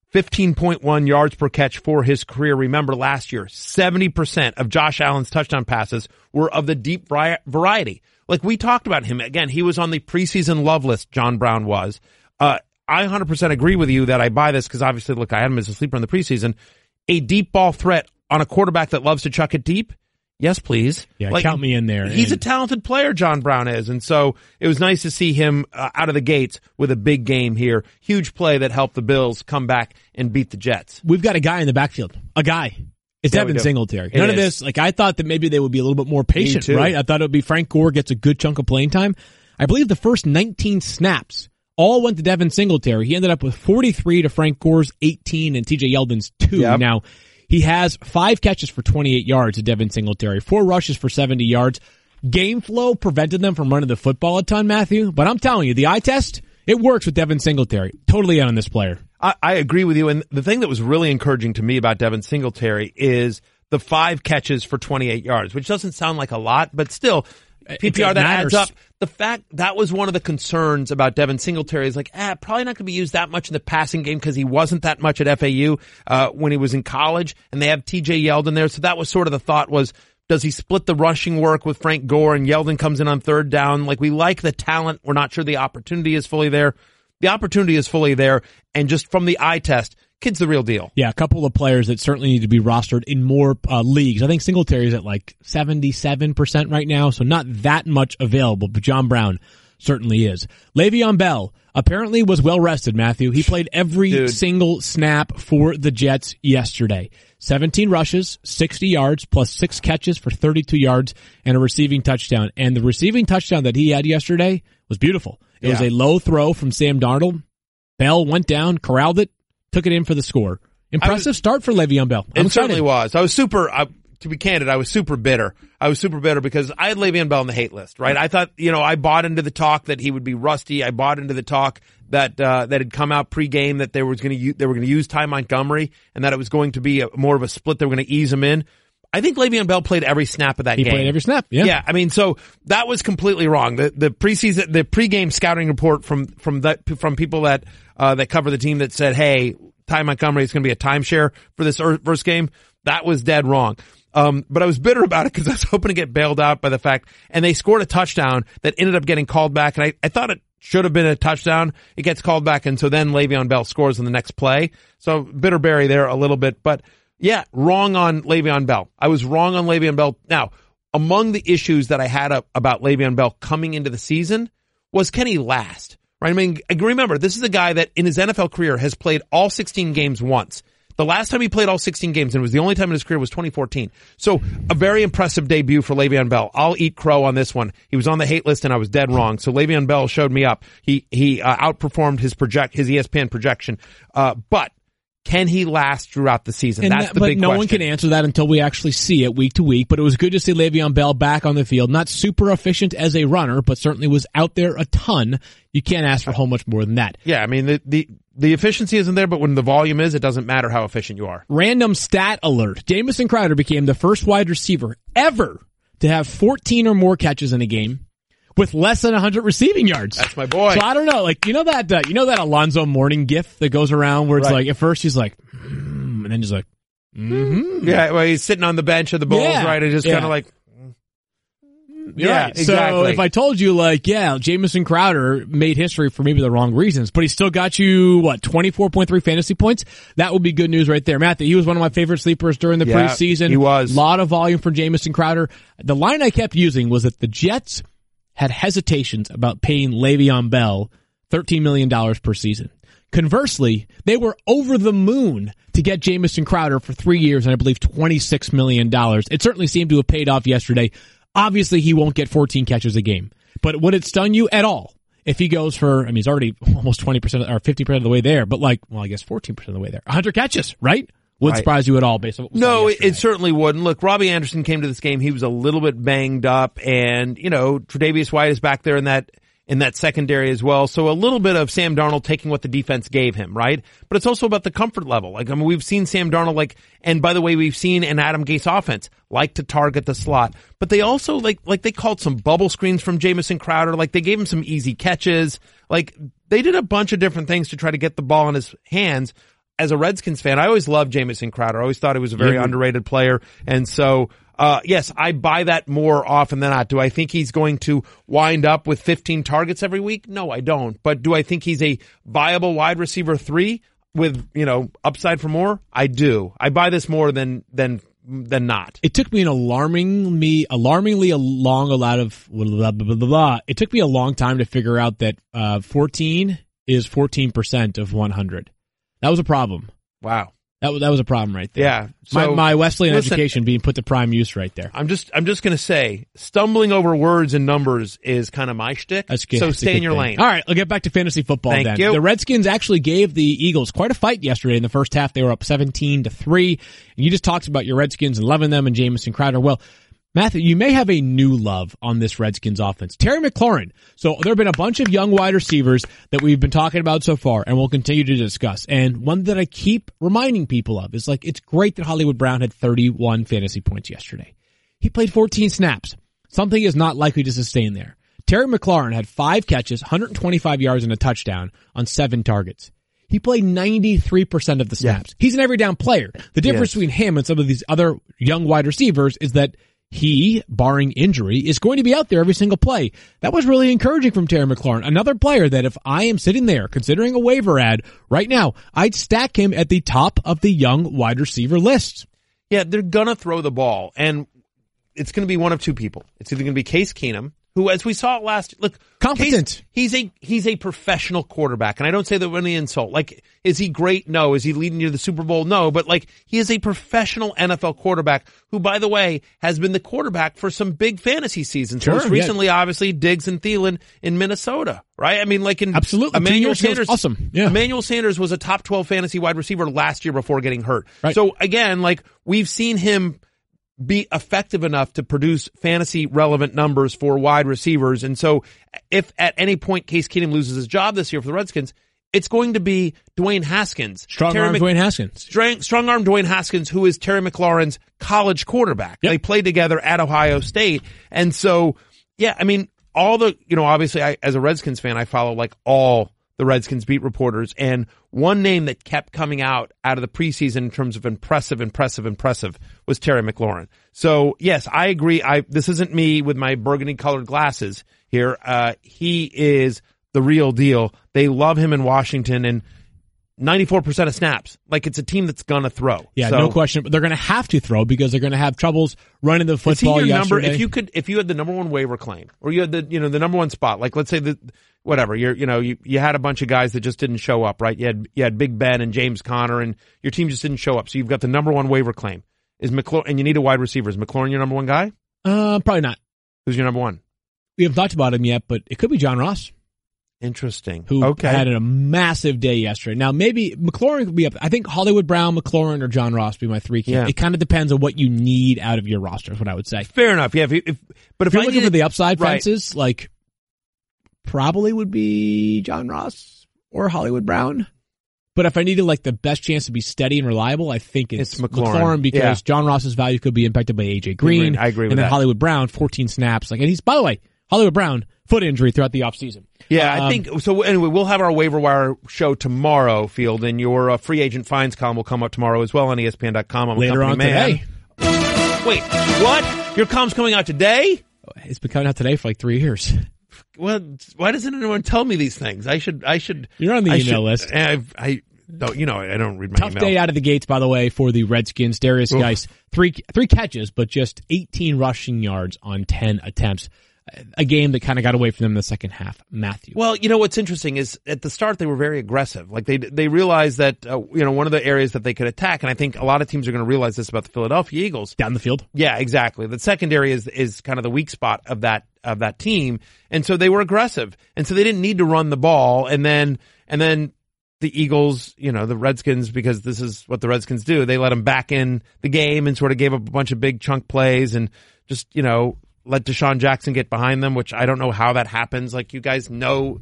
15.1 yards per catch for his career. Remember last year, 70% of Josh Allen's touchdown passes were of the deep variety. Like we talked about him. Again, he was on the preseason love list, John Brown was. I 100% agree with you that I buy this because obviously, look, I had him as a sleeper in the preseason. A deep ball threat on a quarterback that loves to chuck it deep Yes, please. Yeah, count me in there. He's a talented player, John Brown is. And so it was nice to see him out of the gates with a big game here. Huge play that helped the Bills come back and beat the Jets. We've got a guy in the backfield. A guy. It's Devin Singletary. None of this, I thought that maybe they would be a little bit more patient, right? I thought it would be Frank Gore gets a good chunk of playing time. I believe the first 19 snaps all went to Devin Singletary. He ended up with 43 to Frank Gore's 18 and TJ Yeldon's 2. Yep. Now, he has 5 catches for 28 yards at Devin Singletary, 4 rushes for 70 yards. Game flow prevented them from running the football a ton, Matthew. But I'm telling you, the eye test, it works with Devin Singletary. Totally in on this player. I agree with you. And the thing that was really encouraging to me about Devin Singletary is the 5 catches for 28 yards, which doesn't sound like a lot, but still, PPR, that adds up. The fact that was one of the concerns about Devin Singletary is probably not going to be used that much in the passing game because he wasn't that much at FAU when he was in college, and they have TJ Yeldon there. So that was sort of the thought was, does he split the rushing work with Frank Gore and Yeldon comes in on third down? We like the talent. We're not sure the opportunity is fully there. The opportunity is fully there, and just from the eye test, kid's the real deal. Yeah, a couple of players that certainly need to be rostered in more leagues. I think Singletary is at 77% right now, so not that much available, but John Brown certainly is. Le'Veon Bell apparently was well rested, Matthew. He played every single snap for the Jets yesterday. 17 rushes, 60 yards, plus 6 catches for 32 yards and a receiving touchdown. And the receiving touchdown that he had yesterday was beautiful. It was a low throw from Sam Darnold. Bell went down, corralled it, took it in for the score. Impressive start for Le'Veon Bell. It certainly was. I was to be candid, I was super bitter. I was super bitter because I had Le'Veon Bell on the hate list, right? I thought, I bought into the talk that he would be rusty. I bought into the talk that had come out pregame that they were going to use Ty Montgomery and that it was going to be more of a split. They were going to ease him in. I think Le'Veon Bell played every snap of that game. He played every snap, yeah. Yeah, I mean, so that was completely wrong. The pregame scouting report from people that cover the team that said, hey, Ty Montgomery is going to be a timeshare for this first game, that was dead wrong. But I was bitter about it because I was hoping to get bailed out by the fact, and they scored a touchdown that ended up getting called back, and I thought it should have been a touchdown. It gets called back, and so then Le'Veon Bell scores in the next play. So bitterberry there a little bit, but yeah, wrong on Le'Veon Bell. I was wrong on Le'Veon Bell. Now, among the issues that I had about Le'Veon Bell coming into the season was, can he last? Right? I mean, remember, this is a guy that in his NFL career has played all 16 games once. The last time he played all 16 games, and it was the only time in his career, was 2014. So a very impressive debut for Le'Veon Bell. I'll eat crow on this one. He was on the hate list, and I was dead wrong. So Le'Veon Bell showed me up. He outperformed his ESPN projection. But can he last throughout the season? That's the big question. But no one can answer that until we actually see it week to week. But it was good to see Le'Veon Bell back on the field. Not super efficient as a runner, but certainly was out there a ton. You can't ask for a whole much more than that. Yeah, I mean, the efficiency isn't there, but when the volume is, it doesn't matter how efficient you are. Random stat alert. Jamison Crowder became the first wide receiver ever to have 14 or more catches in a game with less than 100 receiving yards. That's my boy. So I don't know, you know that Alonzo Mourning gif that goes around where it's at first he's like, and then he's like, Yeah, well, he's sitting on the bench of the Bulls, right? And just kind of like, right. Exactly. So if I told you, Jamison Crowder made history for maybe the wrong reasons, but he still got you, 24.3 fantasy points? That would be good news right there. Matthew, he was one of my favorite sleepers during the preseason. He was. A lot of volume for Jamison Crowder. The line I kept using was that the Jets had hesitations about paying Le'Veon Bell $13 million per season. Conversely, they were over the moon to get Jamison Crowder for 3 years and I believe $26 million. It certainly seemed to have paid off yesterday. Obviously, he won't get 14 catches a game. But would it stun you at all if he goes for, he's already almost 20% or 50% of the way there, but I guess 14% of the way there. 100 catches, right? Wouldn't surprise you at all based on what we saw yesterday. It certainly wouldn't. Look, Robbie Anderson came to this game. He was a little bit banged up, and, Tre'Davious White is back there in that secondary as well. So a little bit of Sam Darnold taking what the defense gave him, right? But it's also about the comfort level. We've seen Sam Darnold and by the way, we've seen an Adam Gase offense like to target the slot. But they also they called some bubble screens from Jamison Crowder. They gave him some easy catches. They did a bunch of different things to try to get the ball in his hands. As a Redskins fan, I always loved Jamison Crowder. I always thought he was a very underrated player. And so, yes, I buy that more often than not. Do I think he's going to wind up with 15 targets every week? No, I don't. But do I think he's a viable wide receiver 3 with, upside for more? I do. I buy this more than than not. It took me an alarmingly long It took me a long time to figure out that 14 is 14% of 100. That was a problem. Wow. That was a problem right there. Yeah. So, my Wesleyan education being put to prime use right there. I'm just going to say, stumbling over words and numbers is kind of my shtick. So stay in your lane. All right, I'll get back to fantasy football then. Thank you. The Redskins actually gave the Eagles quite a fight yesterday in the first half. They were up 17-3. And you just talked about your Redskins and loving them and Jamison Crowder. Well, Matthew, you may have a new love on this Redskins offense. Terry McLaurin. So there have been a bunch of young wide receivers that we've been talking about so far and we'll continue to discuss. And one that I keep reminding people of is it's great that Hollywood Brown had 31 fantasy points yesterday. He played 14 snaps. Something is not likely to sustain there. Terry McLaurin had 5 catches, 125 yards and a touchdown on 7 targets. He played 93% of the snaps. Yeah. He's an every down player. The difference between him and some of these other young wide receivers is that he, barring injury, is going to be out there every single play. That was really encouraging from Terry McLaurin. Another player that if I am sitting there considering a waiver ad right now, I'd stack him at the top of the young wide receiver list. Yeah, they're going to throw the ball, and it's going to be one of two people. It's either going to be Case Keenum, who, as we saw look, competent. He's a professional quarterback, and I don't say that with any insult. Is he great? No. Is he leading you to the Super Bowl? No. But he is a professional NFL quarterback who, by the way, has been the quarterback for some big fantasy seasons. Most recently, obviously, Diggs and Thielen in Minnesota, right? I mean, absolutely. Emmanuel Sanders, awesome. Yeah. Emmanuel Sanders was a top 12 fantasy wide receiver last year before getting hurt. Right. So again, we've seen him be effective enough to produce fantasy relevant numbers for wide receivers. And so if at any point Case Keenum loses his job this year for the Redskins, it's going to be Dwayne Haskins. Strong-arm Dwayne Haskins, who is Terry McLaurin's college quarterback. Yep. They played together at Ohio State. And so, yeah, I mean, obviously as a Redskins fan, I follow all the Redskins beat reporters, and one name that kept coming out of the preseason in terms of impressive was Terry McLaurin. So yes, I agree. This isn't me with my burgundy colored glasses here. He is the real deal. They love him in Washington, and 94% of snaps. It's a team that's gonna throw. Yeah, no question. But they're gonna have to throw because they're gonna have troubles running the football. Is he your yesterday. Number? If you had the number one waiver claim, or you had the number one spot, let's say you had a bunch of guys that just didn't show up, right? You had Big Ben and James Conner, and your team just didn't show up. So you've got the number one waiver claim. Is McLaurin, and you need a wide receiver. Is McLaurin your number one guy? Probably not. Who's your number one? We haven't talked about him yet, but it could be John Ross. Interesting. Who had a massive day yesterday. Now, maybe McLaurin could be up. I think Hollywood Brown, McLaurin, or John Ross would be my 3 key. Yeah. It kind of depends on what you need out of your roster, is what I would say. Fair enough. Yeah. If you're looking for the upside fences, probably would be John Ross or Hollywood Brown. But if I needed the best chance to be steady and reliable, I think it's McLaurin because John Ross's value could be impacted by AJ Green. I agree with that. And then Hollywood Brown, 14 snaps. And he's, by the way, Hollywood Brown, foot injury throughout the offseason. Yeah, I think so. Anyway, we'll have our waiver wire show tomorrow, Field, and your free agent finds column will come up tomorrow as well on ESPN.com. I'm later on today. Wait, what? Your column's coming out today? It's been coming out today for 3 years. Well, why doesn't anyone tell me these things? I should. You're on the email list. I don't. I don't read my Tough email. Day out of the gates, by the way, for the Redskins. Darius Geis, three catches, but just 18 rushing yards on 10 attempts. A game that kind of got away from them in the second half. Matthew. Well, what's interesting is at the start they were very aggressive. They realized that one of the areas that they could attack, and I think a lot of teams are going to realize this about the Philadelphia Eagles. Down the field. Yeah, exactly. The secondary is kind of the weak spot of that team, and so they were aggressive, and so they didn't need to run the ball, and then the Eagles, the Redskins, because this is what the Redskins do, they let them back in the game and sort of gave up a bunch of big chunk plays and just let Deshaun Jackson get behind them, which I don't know how that happens. You guys know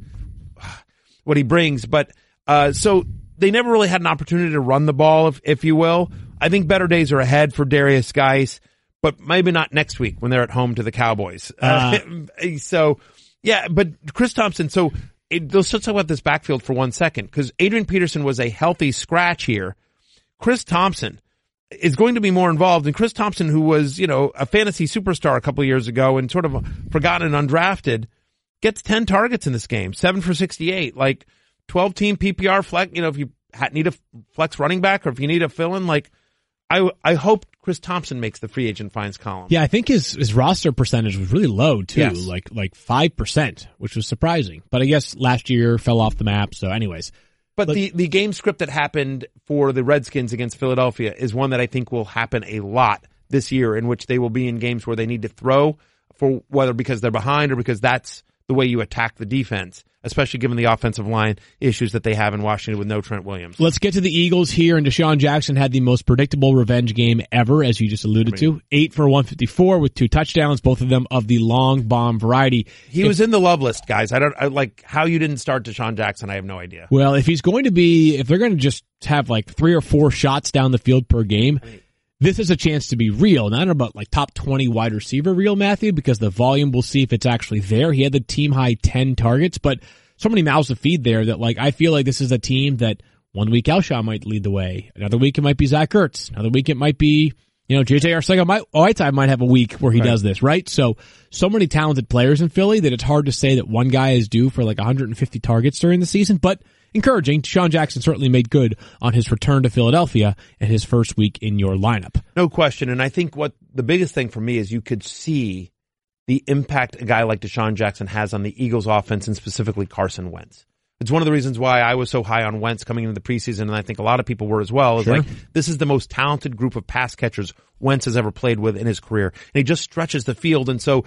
what he brings, but so they never really had an opportunity to run the ball, if you will. I think better days are ahead for Darius Geis, but maybe not next week when they're at home to the Cowboys. So yeah, but Chris Thompson. So let's talk about this backfield for 1 second, because Adrian Peterson was a healthy scratch here. Chris Thompson is going to be more involved, and Chris Thompson, who was, a fantasy superstar a couple of years ago and sort of forgotten and undrafted, gets 10 targets in this game, 7 for 68, 12-team PPR flex. If you need a flex running back or if you need a fill-in, I hope Chris Thompson makes the free agent fines column. Yeah, I think his roster percentage was really low too, yes. like 5%, which was surprising. But I guess last year fell off the map. So, anyways. But the game script that happened for the Redskins against Philadelphia is one that I think will happen a lot this year, in which they will be in games where they need to throw, for whether because they're behind or because that's the way you attack the defense, especially given the offensive line issues that they have in Washington with no Trent Williams. Let's get to the Eagles here, and Deshaun Jackson had the most predictable revenge game ever, as you just alluded to. 8 for 154 with 2 touchdowns, both of them of the long bomb variety. He was in the love list, guys. I like how you didn't start Deshaun Jackson. I have no idea. Well, if they're going to just have like 3 or 4 shots down the field per game, this is a chance to be real. Not about like top 20 wide receiver real, Matthew, because the volume, we'll see if it's actually there. He had the team high 10 targets, but so many mouths to feed there that like I feel like this is a team that 1 week Alshon might lead the way. Another week it might be Zach Ertz. Another week it might be, JJ Arcega-Whiteside might have a week where he does this, right? So many talented players in Philly that it's hard to say that one guy is due for like 150 targets during the season, but encouraging. Deshaun Jackson certainly made good on his return to Philadelphia and his first week in your lineup. No question. And I think what the biggest thing for me is you could see the impact a guy like Deshaun Jackson has on the Eagles offense and specifically Carson Wentz. It's one of the reasons why I was so high on Wentz coming into the preseason, and I think a lot of people were as well. Is like, this is the most talented group of pass catchers Wentz has ever played with in his career. And he just stretches the field. And so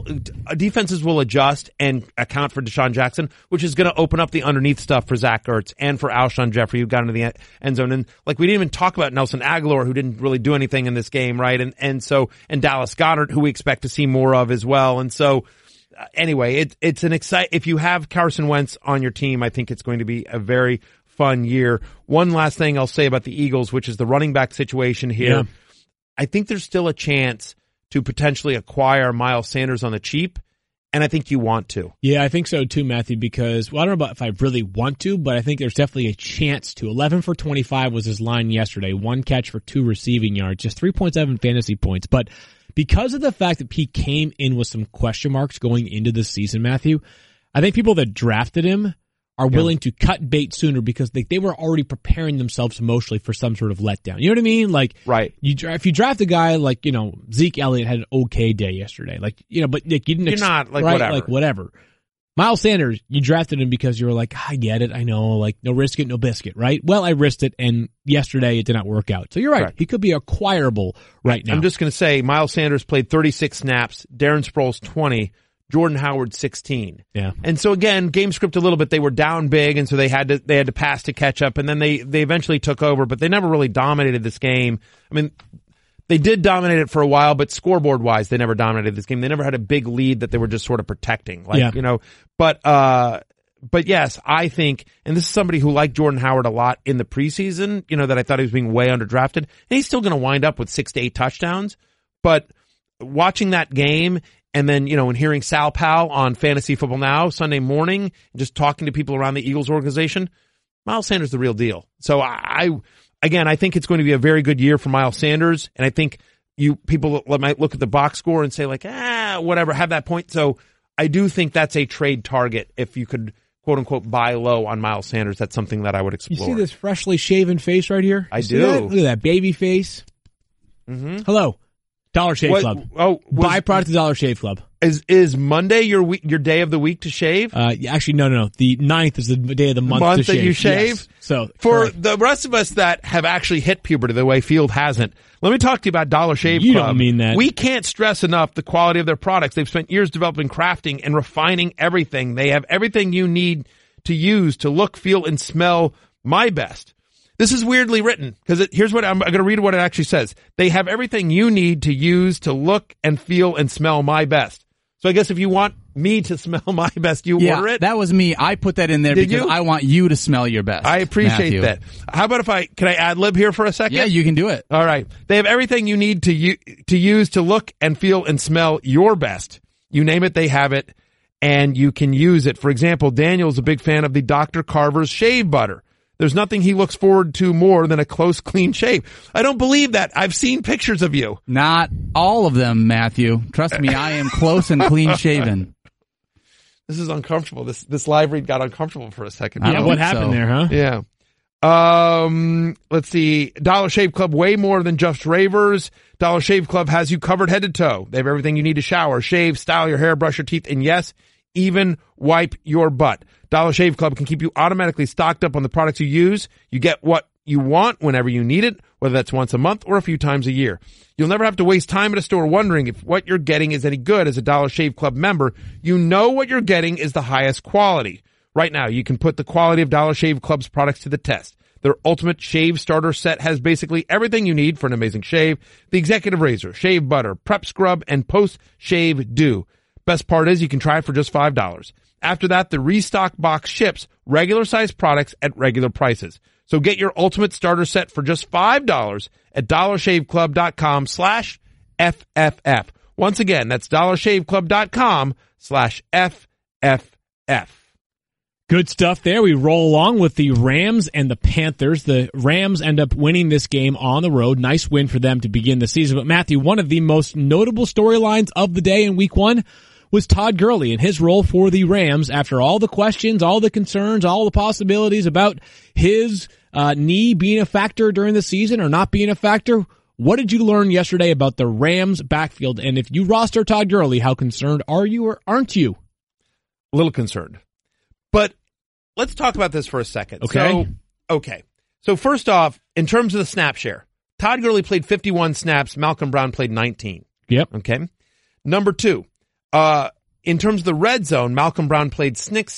defenses will adjust and account for Deshaun Jackson, which is going to open up the underneath stuff for Zach Ertz and for Alshon Jeffrey, who got into the end zone. And like, we didn't even talk about Nelson Aguilar, who didn't really do anything in this game, right? And Dallas Goedert, who we expect to see more of as well. And so, anyway, it's an if you have Carson Wentz on your team, I think it's going to be a very fun year. One last thing I'll say about the Eagles, which is the running back situation here. Yeah. I think there's still a chance to potentially acquire Miles Sanders on the cheap, and I think you want to. Yeah, I think so too, Matthew, because, well, I don't know about if I really want to, but I think there's definitely a chance to. 11 for 25 was his line yesterday. 1 catch for 2 receiving yards, just 3.7 fantasy points. But because of the fact that he came in with some question marks going into the season, Matthew, I think people that drafted him are willing to cut bait sooner because they were already preparing themselves emotionally for some sort of letdown. You know what I mean? Like, right. If you draft a guy like, Zeke Elliott had an okay day yesterday, but you didn't. You're not like, right? Whatever. Miles Sanders, you drafted him because you were like, I get it, I know, like no risk it, no biscuit, right? Well, I risked it, and yesterday it did not work out. So you're right. He could be acquirable right now. I'm just going to say Miles Sanders played 36 snaps, Darren Sproles 20, Jordan Howard 16. Yeah. And so again, game script a little bit, they were down big, and so they had to pass to catch up, and then they eventually took over, but they never really dominated this game. I mean, they did dominate it for a while, but scoreboard-wise, they never dominated this game. They never had a big lead that they were just sort of protecting. But yes, I think, and this is somebody who liked Jordan Howard a lot in the preseason, that I thought he was being way underdrafted, and he's still going to wind up with 6 to 8 touchdowns. But watching that game, and then, and hearing Sal Powell on Fantasy Football Now Sunday morning, and just talking to people around the Eagles organization, Miles Sanders is the real deal. So I think it's going to be a very good year for Miles Sanders, and I think people might look at the box score and say like, whatever, have that point. So I do think that's a trade target if you could, quote unquote, buy low on Miles Sanders. That's something that I would explore. You see this freshly shaven face right here? I do. Look at that baby face. Mm-hmm. Hello. Dollar Shave Club. Byproduct of Dollar Shave Club. Is Monday your day of the week to shave? Actually, no. The 9th is the day of the month to shave. That you shave? Yes. So for the rest of us that have actually hit puberty the way Field hasn't, let me talk to you about Dollar Shave Club. You don't mean that. We can't stress enough the quality of their products. They've spent years developing, crafting, and refining everything. They have everything you need to use to look, feel, and smell my best. This is weirdly written because here's what I'm going to read what it actually says. They have everything you need to use to look and feel and smell my best. So I guess if you want me to smell my best, you order it. That was me. I put that in there because I want you to smell your best. I appreciate that. How about can I ad lib here for a second? Yeah, you can do it. All right. They have everything you need to use to look and feel and smell your best. You name it, they have it, and you can use it. For example, Daniel's a big fan of the Dr. Carver's shave butter. There's nothing he looks forward to more than a close, clean shave. I don't believe that. I've seen pictures of you. Not all of them, Matthew. Trust me, I am close and clean shaven. This is uncomfortable. This live read got uncomfortable for a second. Yeah, what happened there, huh? Yeah. Let's see. Dollar Shave Club, way more than just ravers. Dollar Shave Club has you covered head to toe. They have everything you need to shower, shave, style your hair, brush your teeth, and yes, even wipe your butt. Dollar Shave Club can keep you automatically stocked up on the products you use. You get what you want whenever you need it, whether that's once a month or a few times a year. You'll never have to waste time at a store wondering if what you're getting is any good. As a Dollar Shave Club member, you know what you're getting is the highest quality. Right now, you can put the quality of Dollar Shave Club's products to the test. Their Ultimate Shave Starter Set has basically everything you need for an amazing shave. The Executive Razor, Shave Butter, Prep Scrub, and Post-Shave Dew. Best part is you can try it for just $5. After that, the Restock Box ships regular size products at regular prices. So get your Ultimate Starter Set for just $5 at dollarshaveclub.com/FFF. Once again, that's dollarshaveclub.com/FFF. Good stuff there. We roll along with the Rams and the Panthers. The Rams end up winning this game on the road. Nice win for them to begin the season. But Matthew, one of the most notable storylines of the day in week 1 was Todd Gurley and his role for the Rams after all the questions, all the concerns, all the possibilities about his knee being a factor during the season or not being a factor. What did you learn yesterday about the Rams backfield? And if you roster Todd Gurley, how concerned are you or aren't you? A little concerned. But let's talk about this for a second. Okay. So first off, in terms of the snap share, Todd Gurley played 51 snaps. Malcolm Brown played 19. Yep. Okay. Number 2, in terms of the red zone, Malcolm Brown played 6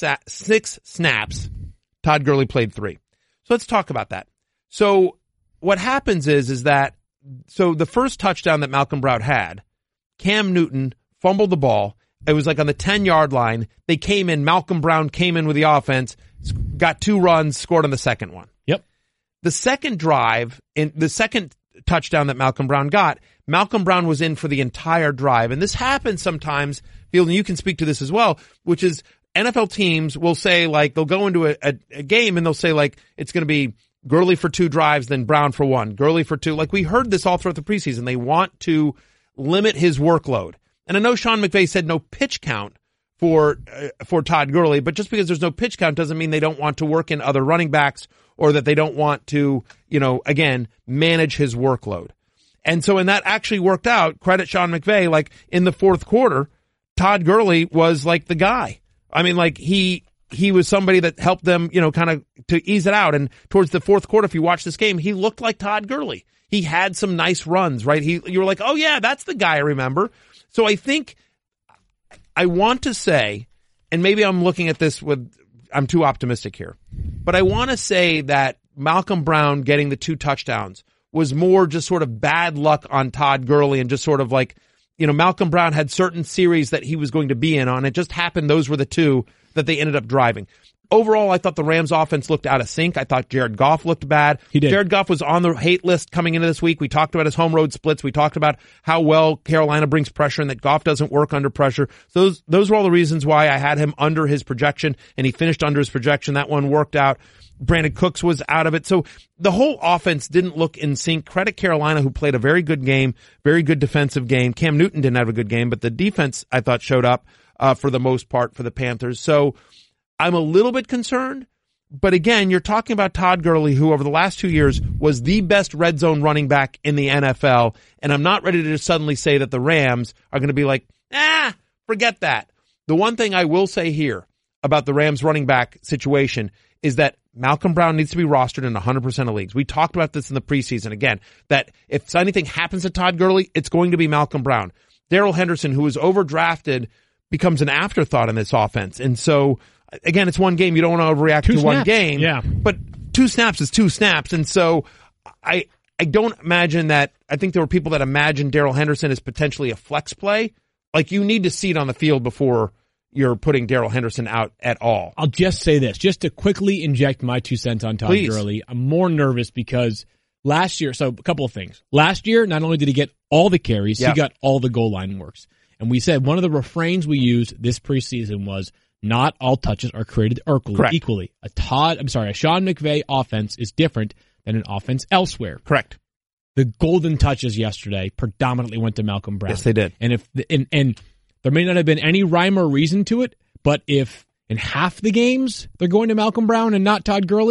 snaps. Todd Gurley played 3. So let's talk about that. So what happens is that, so the first touchdown that Malcolm Brown had, Cam Newton fumbled the ball. It was like on the 10-yard line. They came in. Malcolm Brown came in with the offense, got 2 runs, scored on the second one. Yep. The second drive, in the second touchdown that Malcolm Brown got, Malcolm Brown was in for the entire drive. And this happens sometimes, Field, and you can speak to this as well, which is NFL teams will say, like, they'll go into a game and they'll say, like, it's going to be Gurley for 2 drives, then Brown for 1. Gurley for 2. Like, we heard this all throughout the preseason. They want to limit his workload. And I know Sean McVay said no pitch count for Todd Gurley, but just because there's no pitch count doesn't mean they don't want to work in other running backs or that they don't want to, again, manage his workload. And so, and that actually worked out. Credit Sean McVay, like in the fourth quarter, Todd Gurley was like the guy. I mean, like he was somebody that helped them, kind of to ease it out. And towards the fourth quarter, if you watch this game, he looked like Todd Gurley. He had some nice runs, right? You were like, oh yeah, that's the guy I remember. So I think I want to say, and maybe I'm looking at this I'm too optimistic here, but I want to say that Malcolm Brown getting the 2 touchdowns was more just sort of bad luck on Todd Gurley and just sort of like, Malcolm Brown had certain series that he was going to be in on. It just happened those were the 2 that they ended up driving. Overall, I thought the Rams offense looked out of sync. I thought Jared Goff looked bad. He did. Jared Goff was on the hate list coming into this week. We talked about his home road splits. We talked about how well Carolina brings pressure and that Goff doesn't work under pressure. So those were all the reasons why I had him under his projection, and he finished under his projection. That one worked out. Brandon Cooks was out of it. So the whole offense didn't look in sync. Credit Carolina, who played a very good game, very good defensive game. Cam Newton didn't have a good game, but the defense, I thought, showed up for the most part for the Panthers. So I'm a little bit concerned. But again, you're talking about Todd Gurley, who over the last 2 years was the best red zone running back in the NFL. And I'm not ready to just suddenly say that the Rams are going to be like, forget that. The one thing I will say here about the Rams running back situation is that Malcolm Brown needs to be rostered in 100% of leagues. We talked about this in the preseason again, that if anything happens to Todd Gurley, it's going to be Malcolm Brown. Darrell Henderson, who was overdrafted, becomes an afterthought in this offense. And so, again, it's one game. You don't want to overreact to one game. Yeah. But 2 snaps is 2 snaps. And so I don't imagine that. I think there were people that imagined Darrell Henderson as potentially a flex play. Like, you need to see it on the field before you're putting Darrell Henderson out at all. I'll just say this, just to quickly inject my 2 cents on Todd Gurley. I'm more nervous because last year, so a couple of things. Last year, not only did he get all the carries, he got all the goal line works. And we said one of the refrains we used this preseason was, not all touches are created equally. A Sean McVay offense is different than an offense elsewhere. Correct. The golden touches yesterday predominantly went to Malcolm Brown. Yes, they did. And and there may not have been any rhyme or reason to it, but if in half the games they're going to Malcolm Brown and not Todd Gurley,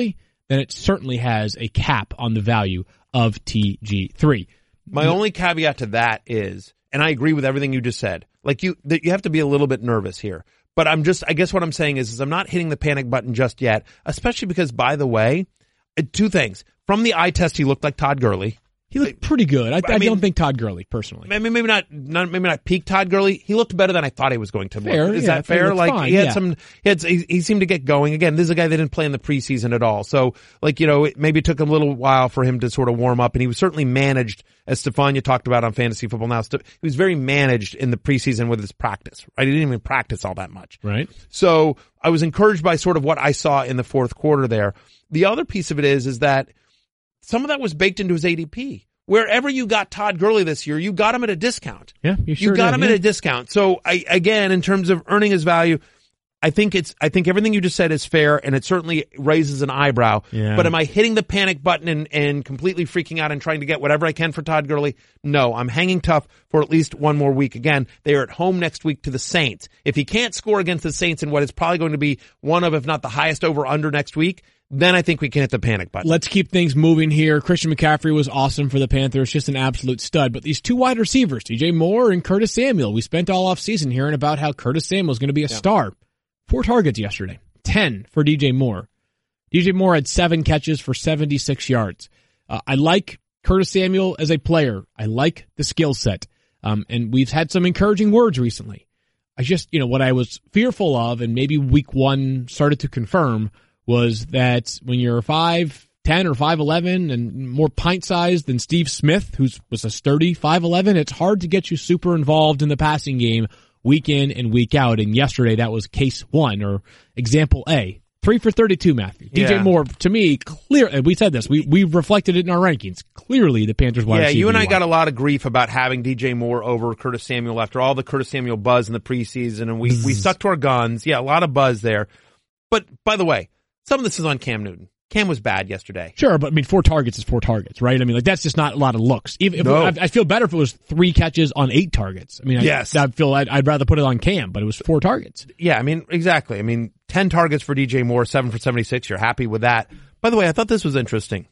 then it certainly has a cap on the value of TG3. My only caveat to that is, and I agree with everything you just said, like you have to be a little bit nervous here. But I guess what I'm saying is I'm not hitting the panic button just yet, especially because, by the way, two things. From the eye test, he looked like Todd Gurley. He looked pretty good. I don't think Todd Gurley, personally. Maybe not peak Todd Gurley. He looked better than I thought he was going to look. Fair, Is that fair? Like fine, he had he seemed to get going. Again, this is a guy that didn't play in the preseason at all. So maybe it took a little while for him to sort of warm up, and he was certainly managed, as Stefania talked about on Fantasy Football Now. He was very managed in the preseason with his practice, right? He didn't even practice all that much. Right. So I was encouraged by sort of what I saw in the fourth quarter there. The other piece of it is that some of that was baked into his ADP. Wherever you got Todd Gurley this year, you got him at a discount. Yeah, you got him at a discount. So again, in terms of earning his value, I think everything you just said is fair, and it certainly raises an eyebrow. Yeah. But am I hitting the panic button and completely freaking out and trying to get whatever I can for Todd Gurley? No, I'm hanging tough for at least one more week. Again, they are at home next week to the Saints. If he can't score against the Saints in what is probably going to be one of, if not the highest over-under next week, then I think we can hit the panic button. Let's keep things moving here. Christian McCaffrey was awesome for the Panthers, just an absolute stud. But these two wide receivers, DJ Moore and Curtis Samuel, we spent all offseason hearing about how Curtis Samuel is going to be a star. 4 targets yesterday, 10 for DJ Moore. DJ Moore had 7 catches for 76 yards. I like Curtis Samuel as a player. I like the skill set. And we've had some encouraging words recently. I just, what I was fearful of, and maybe week 1 started to confirm, was that when you're 5'10" or 5'11" and more pint-sized than Steve Smith, who was a sturdy 5'11", it's hard to get you super involved in the passing game week in and week out. And yesterday, that was case 1, or example A. 3 for 32, Matthew. DJ Moore, to me, clear. We said this. We reflected it in our rankings. Clearly, the Panthers wide receiver. Yeah, you and I got a lot of grief about having DJ Moore over Curtis Samuel after all the Curtis Samuel buzz in the preseason, and we stuck to our guns. Yeah, a lot of buzz there. But, by the way, some of this is on Cam Newton. Cam was bad yesterday. Sure, but 4 targets is 4 targets, right? That's just not a lot of looks. I feel better if it was 3 catches on 8 targets. Yes. I'd rather put it on Cam, but it was 4 targets. Yeah, exactly. 10 targets for DJ Moore, 7 for 76. You're happy with that. By the way, I thought this was interesting.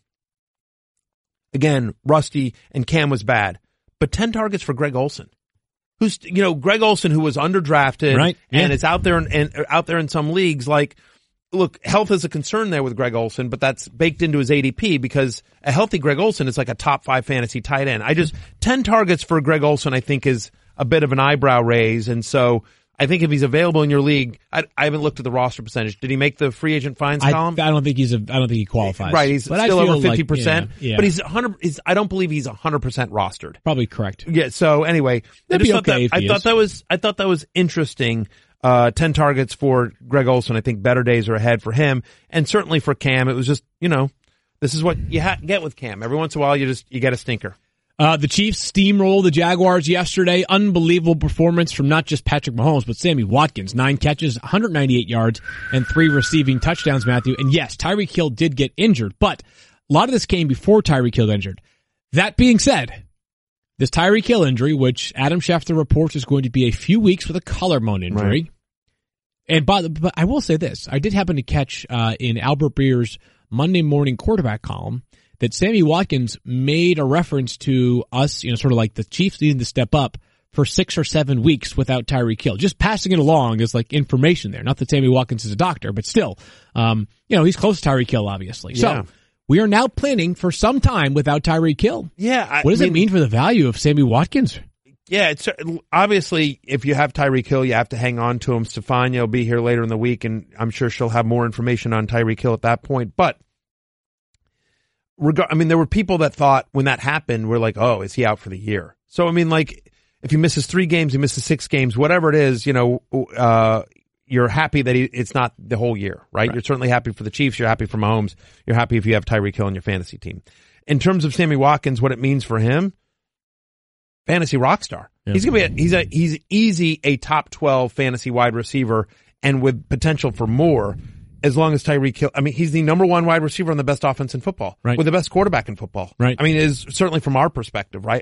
Again, Rusty and Cam was bad, but 10 targets for Greg Olsen. Who's, Greg Olsen, who was underdrafted, right? Yeah. And is out there in some leagues. Look, health is a concern there with Greg Olsen, but that's baked into his ADP because a healthy Greg Olsen is like a top 5 fantasy tight end. 10 targets for Greg Olsen, I think, is a bit of an eyebrow raise. And so I think if he's available in your league, I haven't looked at the roster percentage. Did he make the free agent fines column? I don't think he qualifies. Right. He's still over 50%. Yeah. But he's 100, I don't believe he's 100% rostered. Probably correct. Yeah. So anyway, I thought that was interesting. 10 targets for Greg Olsen. I think better days are ahead for him. And certainly for Cam, it was just, this is what you get with Cam. Every once in a while, you get a stinker. The Chiefs steamrolled the Jaguars yesterday. Unbelievable performance from not just Patrick Mahomes, but Sammy Watkins. 9 catches, 198 yards, and 3 receiving touchdowns, Matthew. And yes, Tyreek Hill did get injured, but a lot of this came before Tyreek Hill injured. That being said, this Tyreek Hill injury, which Adam Schefter reports is going to be a few weeks with a collarbone injury. Right. And but I will say this. I did happen to catch in Albert Breer's Monday morning quarterback column that Sammy Watkins made a reference to us, sort of like the Chiefs needing to step up for 6 or 7 weeks without Tyreek Hill. Just passing it along is like information there. Not that Sammy Watkins is a doctor, but still, he's close to Tyreek Hill, obviously. Yeah. So we are now planning for some time without Tyreek Hill. Yeah. What does it mean for the value of Sammy Watkins? Yeah, it's obviously if you have Tyreek Hill, you have to hang on to him. Stefania will be here later in the week, and I'm sure she'll have more information on Tyreek Hill at that point. But there were people that thought when that happened, we're like, oh, is he out for the year? So if he misses 3 games, he misses 6 games, whatever it is, you're happy that it's not the whole year, right? You're certainly happy for the Chiefs. You're happy for Mahomes. You're happy if you have Tyreek Hill on your fantasy team. In terms of Sammy Watkins, what it means for him. Fantasy rock star. Yeah. He's gonna be he's easy a top 12 fantasy wide receiver, and with potential for more, as long as Tyreek Hill. He's the number 1 wide receiver on the best offense in football, right? With the best quarterback in football, right? Is certainly from our perspective, right?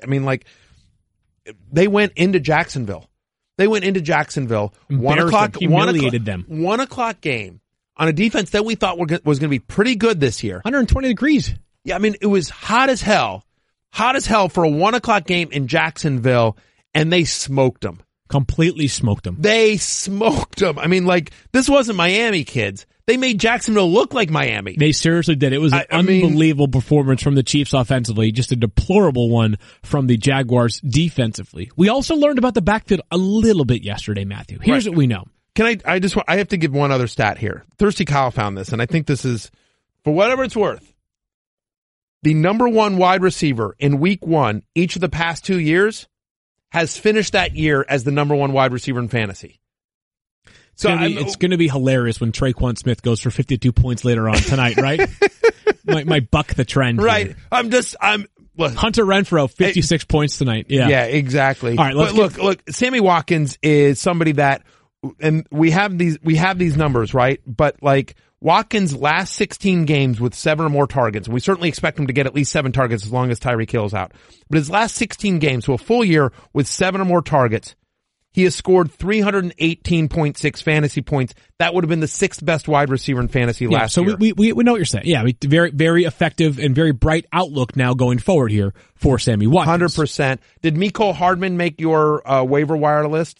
They went into Jacksonville. 1 o'clock. Humiliated them. 1 o'clock game on a defense that we thought was going to be pretty good this year. 120 degrees. Yeah, I mean, it was hot as hell for a 1:00 game in Jacksonville, and they smoked them. Completely smoked them. They smoked them. I mean, like, this wasn't Miami, kids. They made Jacksonville look like Miami. They seriously did. It was an unbelievable performance from the Chiefs offensively, just a deplorable one from the Jaguars defensively. We also learned about the backfield a little bit yesterday, Matthew. Here's what we know. I have to give one other stat here. Thirsty Kyle found this, and I think this is, for whatever it's worth, the number one wide receiver in week 1 each of the past 2 years has finished that year as the number one wide receiver in fantasy. So it's going to be hilarious when Traquan Smith goes for 52 points later on tonight, right? might buck the trend. Right. Here. Look, Hunter Renfrow, 56 points tonight. Yeah. Yeah, exactly. All right, look, Sammy Watkins is somebody that, and we have these numbers, right? But like, Watkins' last 16 games with 7 or more targets, and we certainly expect him to get at least 7 targets as long as Tyreek Hill's out. But his last 16 games, so a full year with 7 or more targets, he has scored 318.6 fantasy points. That would have been the 6th best wide receiver in fantasy last year. So we know what you're saying. Yeah, very, very effective and very bright outlook now going forward here for Sammy Watkins. 100%. Did Mecole Hardman make your waiver wire list?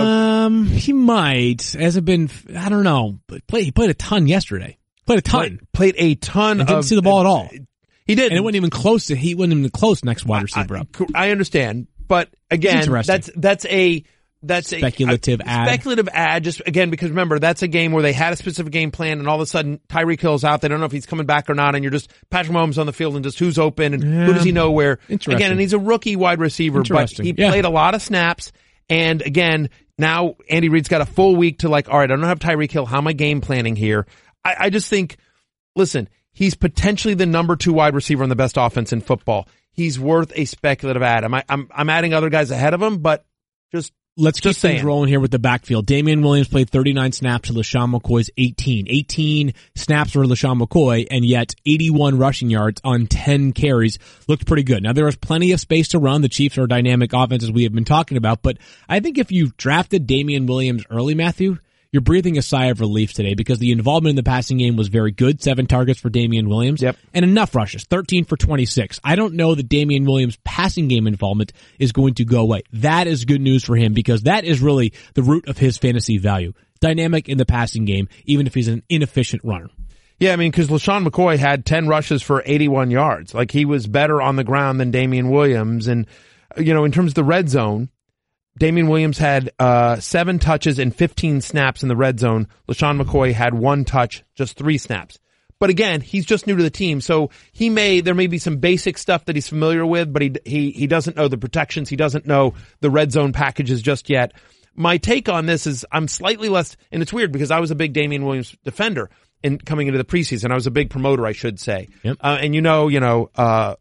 He might. Hasn't been, I don't know. But he played a ton yesterday. Played a ton. Didn't see the ball at all. He did. And it wasn't even close to, he wasn't even close next wide receiver up. I understand. But again, that's a speculative ad, just again, because remember, that's a game where they had a specific game plan and all of a sudden Tyreek Hill's out. They don't know if he's coming back or not, and you're just Patrick Mahomes on the field and just who's open and who does he know where. Again, and he's a rookie wide receiver, but he played a lot of snaps. And again, now Andy Reid's got a full week to like, all right, I don't have Tyreek Hill. How am I game planning here? I just think, listen, he's potentially the number 2 wide receiver on the best offense in football. He's worth a speculative ad. I'm adding other guys ahead of him, but let's keep things rolling here with the backfield. Damian Williams played 39 snaps to LaShawn McCoy's 18. 18 snaps for LaShawn McCoy, and yet 81 rushing yards on 10 carries. Looked pretty good. Now, there was plenty of space to run. The Chiefs are a dynamic offense, as we have been talking about, but I think if you drafted Damian Williams early, Matthew, you're breathing a sigh of relief today because the involvement in the passing game was very good. 7 targets for Damian Williams. Yep. And enough rushes. 13 for 26. I don't know that Damian Williams' passing game involvement is going to go away. That is good news for him because that is really the root of his fantasy value. Dynamic in the passing game, even if he's an inefficient runner. Yeah, I mean, because LaShawn McCoy had 10 rushes for 81 yards. Like, he was better on the ground than Damian Williams. And, you know, in terms of the red zone, Damian Williams had 7 touches and 15 snaps in the red zone. LaShawn McCoy had 1 touch, just 3 snaps. But again, he's just new to the team, so there may be some basic stuff that he's familiar with, but he doesn't know the protections. He doesn't know the red zone packages just yet. My take on this is I'm slightly less, and it's weird because I was a big Damian Williams defender coming into the preseason. I was a big promoter, I should say. Yep. And spoiler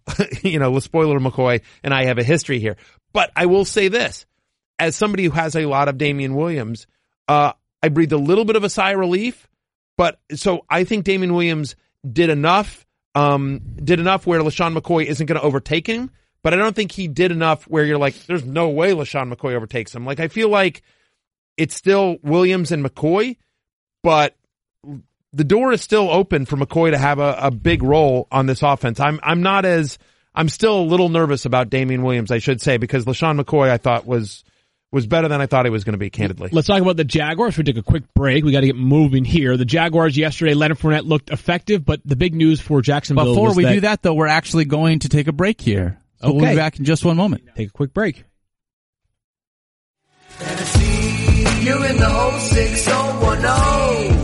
McCoy and I have a history here. But I will say this. As somebody who has a lot of Damian Williams, I breathed a little bit of a sigh of relief. But so I think Damian Williams did enough where LaShawn McCoy isn't going to overtake him. But I don't think he did enough where you're like, there's no way LaShawn McCoy overtakes him. Like, I feel like it's still Williams and McCoy, but the door is still open for McCoy to have a big role on this offense. I'm still a little nervous about Damian Williams, I should say, because LaShawn McCoy I thought was better than I thought he was going to be, candidly. Let's talk about the Jaguars. We took a quick break. We got to get moving here. The Jaguars yesterday, Leonard Fournette looked effective, but the big news for Jacksonville Before we do that, though, we're actually going to take a break here. So we'll be back in just one moment. Take a quick break. Fantasy, you're in the 06010.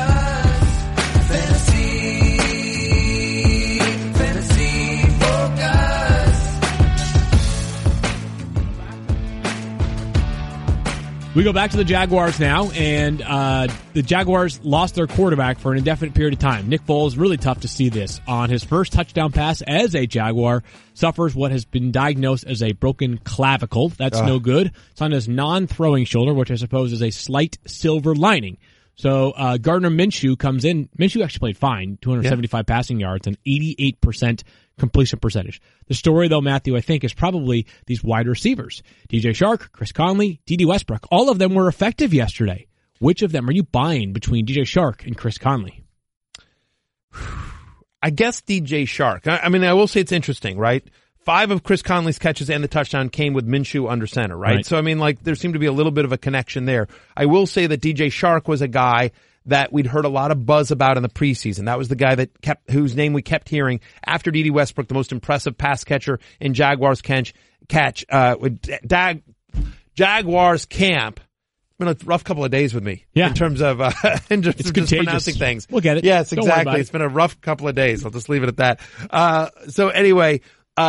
We go back to the Jaguars now, and the Jaguars lost their quarterback for an indefinite period of time. Nick Foles, really tough to see this. On his first touchdown pass as a Jaguar, suffers what has been diagnosed as a broken clavicle. That's no good. It's on his non-throwing shoulder, which I suppose is a slight silver lining. So Gardner Minshew comes in. Minshew actually played fine, 275 passing yards and 88% completion percentage. The story, though, Matthew, I think, is probably these wide receivers. DJ Shark, Chris Conley, D.D. Westbrook. All of them were effective yesterday. Which of them are you buying between DJ Shark and Chris Conley? I guess DJ Shark. I mean, I will say it's interesting, right? 5 of Chris Conley's catches and the touchdown came with Minshew under center, right? So, I mean, like, there seemed to be a little bit of a connection there. I will say that DJ Shark was a guy that we'd heard a lot of buzz about in the preseason. That was the guy whose name we kept hearing after Dede Westbrook, the most impressive pass catcher in Jaguars Jaguars camp. It's been a rough couple of days with me. Yeah. In terms of, it's pronouncing things. We'll get it. Yes, exactly. It's been a rough couple of days. I'll just leave it at that. So anyway,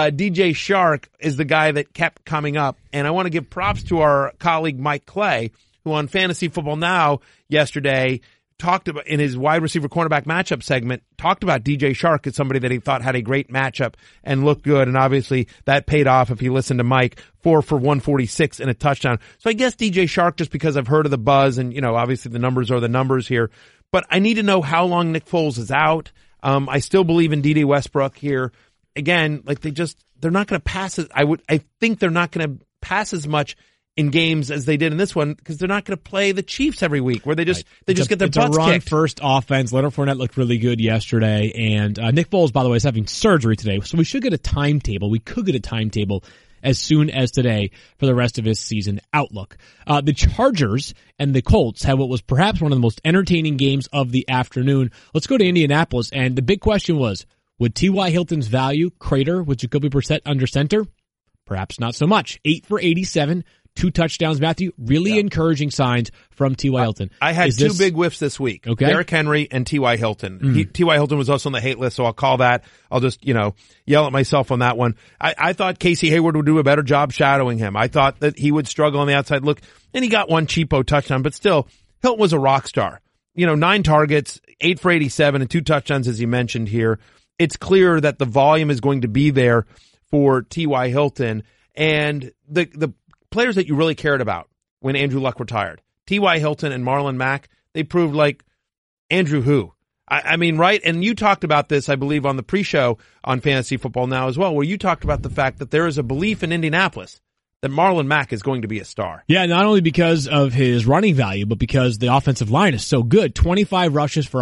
DJ Shark is the guy that kept coming up, and I want to give props to our colleague Mike Clay, who on Fantasy Football Now yesterday talked about, in his wide receiver cornerback matchup segment, talked about DJ Shark as somebody that he thought had a great matchup and looked good. And obviously that paid off if you listen to Mike, 4 for 146 and a touchdown. So I guess DJ Shark, just because I've heard of the buzz and, you know, obviously the numbers are the numbers here, but I need to know how long Nick Foles is out. I still believe in Dede Westbrook here. Again, like they're not going to pass it. I think they're not going to pass as much in games as they did in this one, because they're not going to play the Chiefs every week where they just get their butts kicked. It's a run-first offense. Leonard Fournette looked really good yesterday, and Nick Foles, by the way, is having surgery today, so we should get a timetable. We could get a timetable as soon as today for the rest of his season outlook. The Chargers and the Colts had what was perhaps one of the most entertaining games of the afternoon. Let's go to Indianapolis, and the big question was, would T.Y. Hilton's value crater with Jacoby Brissett under center? Perhaps not so much. 8 for 87. 2 touchdowns, Matthew. Really encouraging signs from T.Y. Hilton. I had two big whiffs this week. Okay. Derrick Henry and T.Y. Hilton. T.Y. Hilton was also on the hate list, so I'll call that. I'll just, yell at myself on that one. I thought Casey Hayward would do a better job shadowing him. I thought that he would struggle on the outside look, and he got one cheapo touchdown, but still, Hilton was a rock star. 9 targets, 8 for 87, and 2 touchdowns, as you mentioned here. It's clear that the volume is going to be there for T.Y. Hilton, and the players that you really cared about when Andrew Luck retired, T.Y. Hilton and Marlon Mack, they proved like Andrew who? I mean, right? And you talked about this, I believe, on the pre-show on Fantasy Football Now as well, where you talked about the fact that there is a belief in Indianapolis that Marlon Mack is going to be a star. Yeah, not only because of his running value, but because the offensive line is so good. 25 rushes for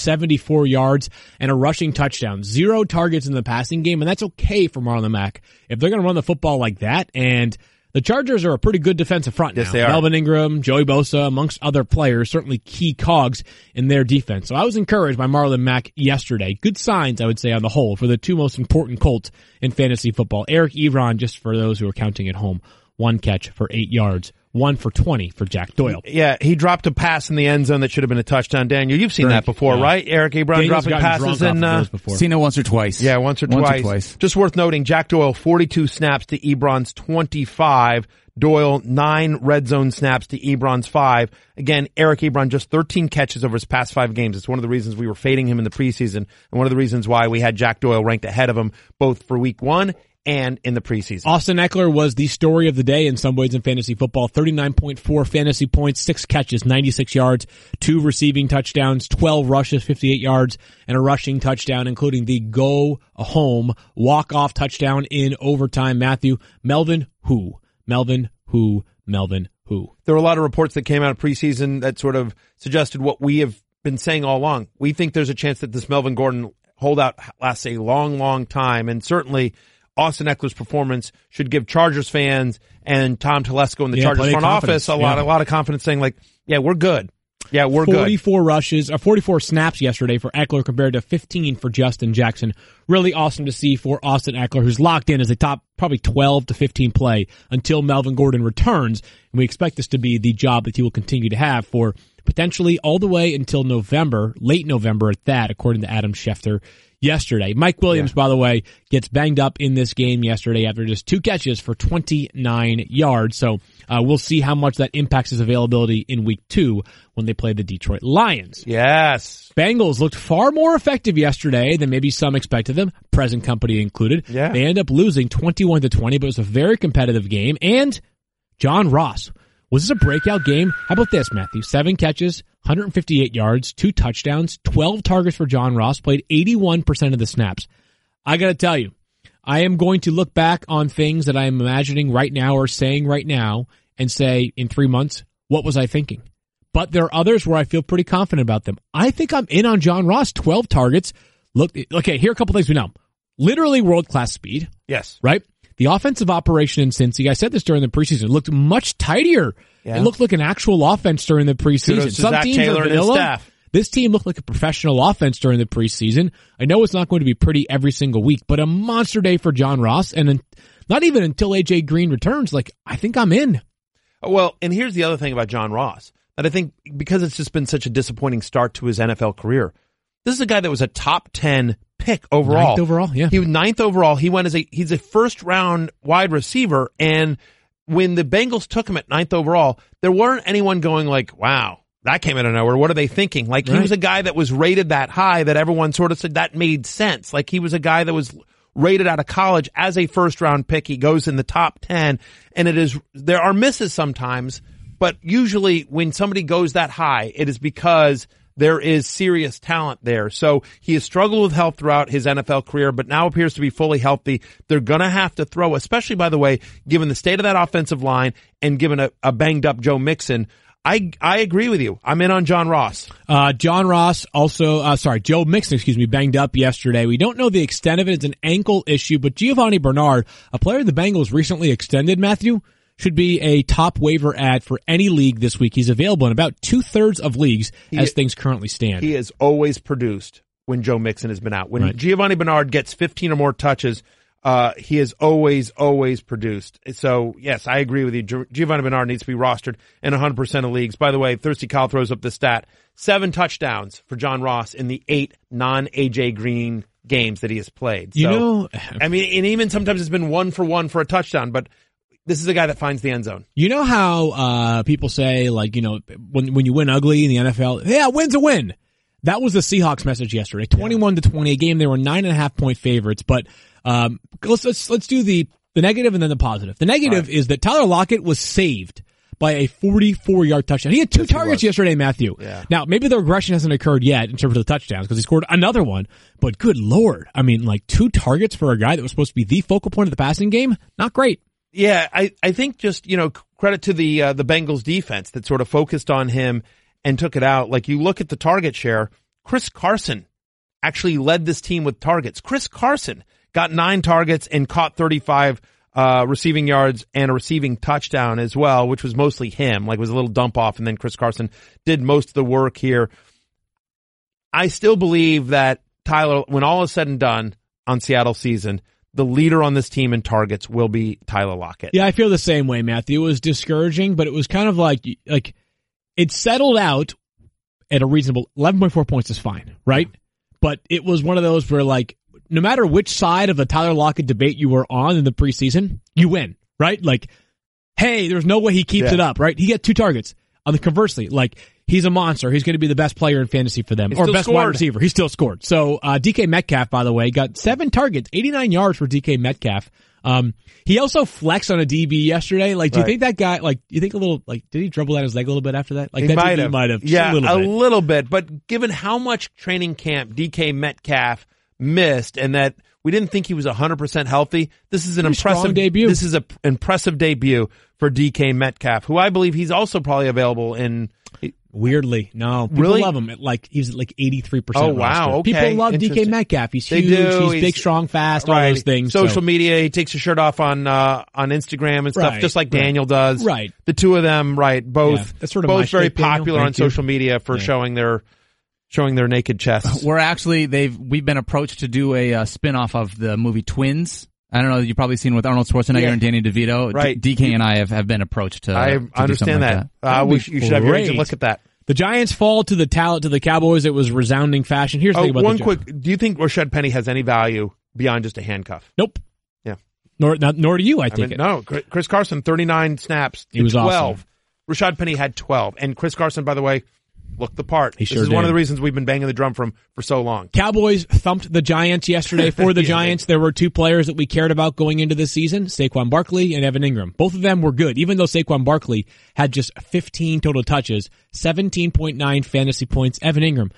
174 yards and a rushing touchdown. 0 targets in the passing game, and that's okay for Marlon Mack. If they're going to run the football like that, and the Chargers are a pretty good defensive front now. Yes, they are. Melvin Ingram, Joey Bosa, amongst other players, certainly key cogs in their defense. So I was encouraged by Marlon Mack yesterday. Good signs, I would say, on the whole, for the 2 most important Colts in fantasy football. Eric Ebron, just for those who are counting at home, 1 catch for 8 yards. 1 for 20 for Jack Doyle. Yeah, he dropped a pass in the end zone that should have been a touchdown. Daniel, you've seen that before, right? Eric Ebron dropping passes seen it once or twice. Yeah, once or twice. Just worth noting, Jack Doyle, 42 snaps to Ebron's 25. Doyle, 9 red zone snaps to Ebron's 5. Again, Eric Ebron, just 13 catches over his past 5 games. It's one of the reasons we were fading him in the preseason, and one of the reasons why we had Jack Doyle ranked ahead of him, both for week 1 and in the preseason. Austin Eckler was the story of the day in some ways in fantasy football. 39.4 fantasy points, 6 catches, 96 yards, 2 receiving touchdowns, 12 rushes, 58 yards, and a rushing touchdown, including the go-home walk-off touchdown in overtime. Matthew, Melvin who? There were a lot of reports that came out of preseason that sort of suggested what we have been saying all along. We think there's a chance that this Melvin Gordon holdout lasts a long, long time, and certainly Austin Eckler's performance should give Chargers fans and Tom Telesco in the Chargers front office a lot of confidence, saying like, yeah, we're good. Yeah, we're 44 rushes, 44 snaps yesterday for Eckler compared to 15 for Justin Jackson. Really awesome to see for Austin Eckler, who's locked in as a top probably 12 to 15 play until Melvin Gordon returns. And we expect this to be the job that he will continue to have for potentially all the way until November, late November at that, according to Adam Schefter yesterday. Mike Williams, by the way, gets banged up in this game yesterday after just 2 catches for 29 yards. So we'll see how much that impacts his availability in week 2 when they play the Detroit Lions. Yes. Bengals looked far more effective yesterday than maybe some expected them, present company included. Yeah. They end up losing 21-20, but it was a very competitive game. And John Ross, was this a breakout game? How about this, Matthew? 7 catches, 158 yards, 2 touchdowns, 12 targets for John Ross, played 81% of the snaps. I gotta tell you, I am going to look back on things that I am imagining right now or saying right now and say, in 3 months, what was I thinking? but there are others where I feel pretty confident about them. I think I'm in on John Ross, 12 targets. Look, okay, here are a couple things we know. Literally world-class speed. Yes. Right? The offensive operation in Cincy, I said this during the preseason, looked much tidier. Yeah. It looked like an actual offense during the preseason. Some teams Taylor are vanilla. And his staff. This team looked like a professional offense during the preseason. I know it's not going to be pretty every single week, but a monster day for John Ross. And not even until A.J. Green returns, I think I'm in. Well, and here's the other thing about John Ross, that I think because it's just been such a disappointing start to his NFL career, this is a guy that was a top 10 pick overall. 9th overall, yeah. He was 9th overall. He's a first round wide receiver. And when the Bengals took him at 9th overall, there weren't anyone going like, wow, that came out of nowhere. What are they thinking? Like, he was a guy that was rated that high that everyone sort of said that made sense. Like, he was a guy that was rated out of college as a first round pick. He goes in the top 10, and there are misses sometimes, but usually when somebody goes that high, it is because there is serious talent there. So he has struggled with health throughout his NFL career, but now appears to be fully healthy. They're going to have to throw, especially, by the way, given the state of that offensive line and given a banged up Joe Mixon. I agree with you. I'm in on John Ross. John Ross Joe Mixon, banged up yesterday. We don't know the extent of it. It's an ankle issue, but Giovanni Bernard, a player the Bengals recently extended, Matthew, should be a top waiver ad for any league this week. He's available in about 2/3 of leagues as things currently stand. He has always produced when Joe Mixon has been out. When Giovanni Bernard gets 15 or more touches, he has always produced. So, yes, I agree with you. Giovanni Bernard needs to be rostered in 100% of leagues. By the way, Thirsty Kyle throws up the stat. 7 touchdowns for John Ross in the 8 non-A.J. Green games that he has played. So, I mean, and even sometimes it's been 1 for 1 for a touchdown, but this is a guy that finds the end zone. You know how people say, when you win ugly in the NFL, yeah, win's a win. That was the Seahawks message yesterday. 21-20, a game they were 9.5-point favorites, but let's do the negative and then the positive. The negative is that Tyler Lockett was saved by a 44-yard touchdown. He had 2 targets yesterday, Matthew. Yeah. Now, maybe the regression hasn't occurred yet in terms of the touchdowns because he scored another one, but good Lord. I mean, 2 targets for a guy that was supposed to be the focal point of the passing game? Not great. Yeah, I think just, credit to the Bengals defense that sort of focused on him and took it out. Like, you look at the target share, Chris Carson actually led this team with targets. Chris Carson got 9 targets and caught 35 receiving yards and a receiving touchdown as well, which was mostly him. It was a little dump off, and then Chris Carson did most of the work here. I still believe that Tyler, when all is said and done on Seattle's season, the leader on this team in targets will be Tyler Lockett. Yeah, I feel the same way, Matthew. It was discouraging, but it was kind of like it settled out at a reasonable 11.4 points is fine, right? But it was one of those where no matter which side of the Tyler Lockett debate you were on in the preseason, you win, right? Hey, there's no way he keeps it up, right? He got 2 targets. Conversely, he's a monster. He's going to be the best player in fantasy for them, or best wide receiver. He still scored. So, DK Metcalf, by the way, got 7 targets, 89 yards for DK Metcalf. He also flexed on a DB yesterday. Do you think that guy, you think a little, did he dribble out his leg a little bit after that? He might have. Yeah, a little bit. But given how much training camp DK Metcalf missed and that we didn't think he was 100% healthy, this is an impressive debut. This is an impressive debut for DK Metcalf, who I believe he's also probably available in. Weirdly, no. People really? love him. He's at 83%. Oh, wow. Okay. People love DK Metcalf. He's huge. He's big, strong, fast, all those things. Social media. He takes his shirt off on Instagram and stuff, just like Daniel does. Right. The two of them, both, that's sort of both very popular on social media for showing their naked chests. We're actually, we've been approached to do a spin-off of the movie Twins. I don't know, you've probably seen with Arnold Schwarzenegger and Danny DeVito. Right. DK and I have been approached to I understand that. You should have your agent look at that. The Giants fall to the Cowboys. It was resounding fashion. Here's the thing about one quick. Do you think Rashad Penny has any value beyond just a handcuff? Nope. Yeah. Nor do you, I think. No. Chris Carson, 39 snaps. He was 12. Awesome. Rashad Penny had 12. And Chris Carson, by the way, looked the part. This is one of the reasons we've been banging the drum for so long. Cowboys thumped the Giants yesterday. For the Giants, there were 2 players that we cared about going into the season, Saquon Barkley and Evan Ingram. Both of them were good, even though Saquon Barkley had just 15 total touches, 17.9 fantasy points. Evan Ingram,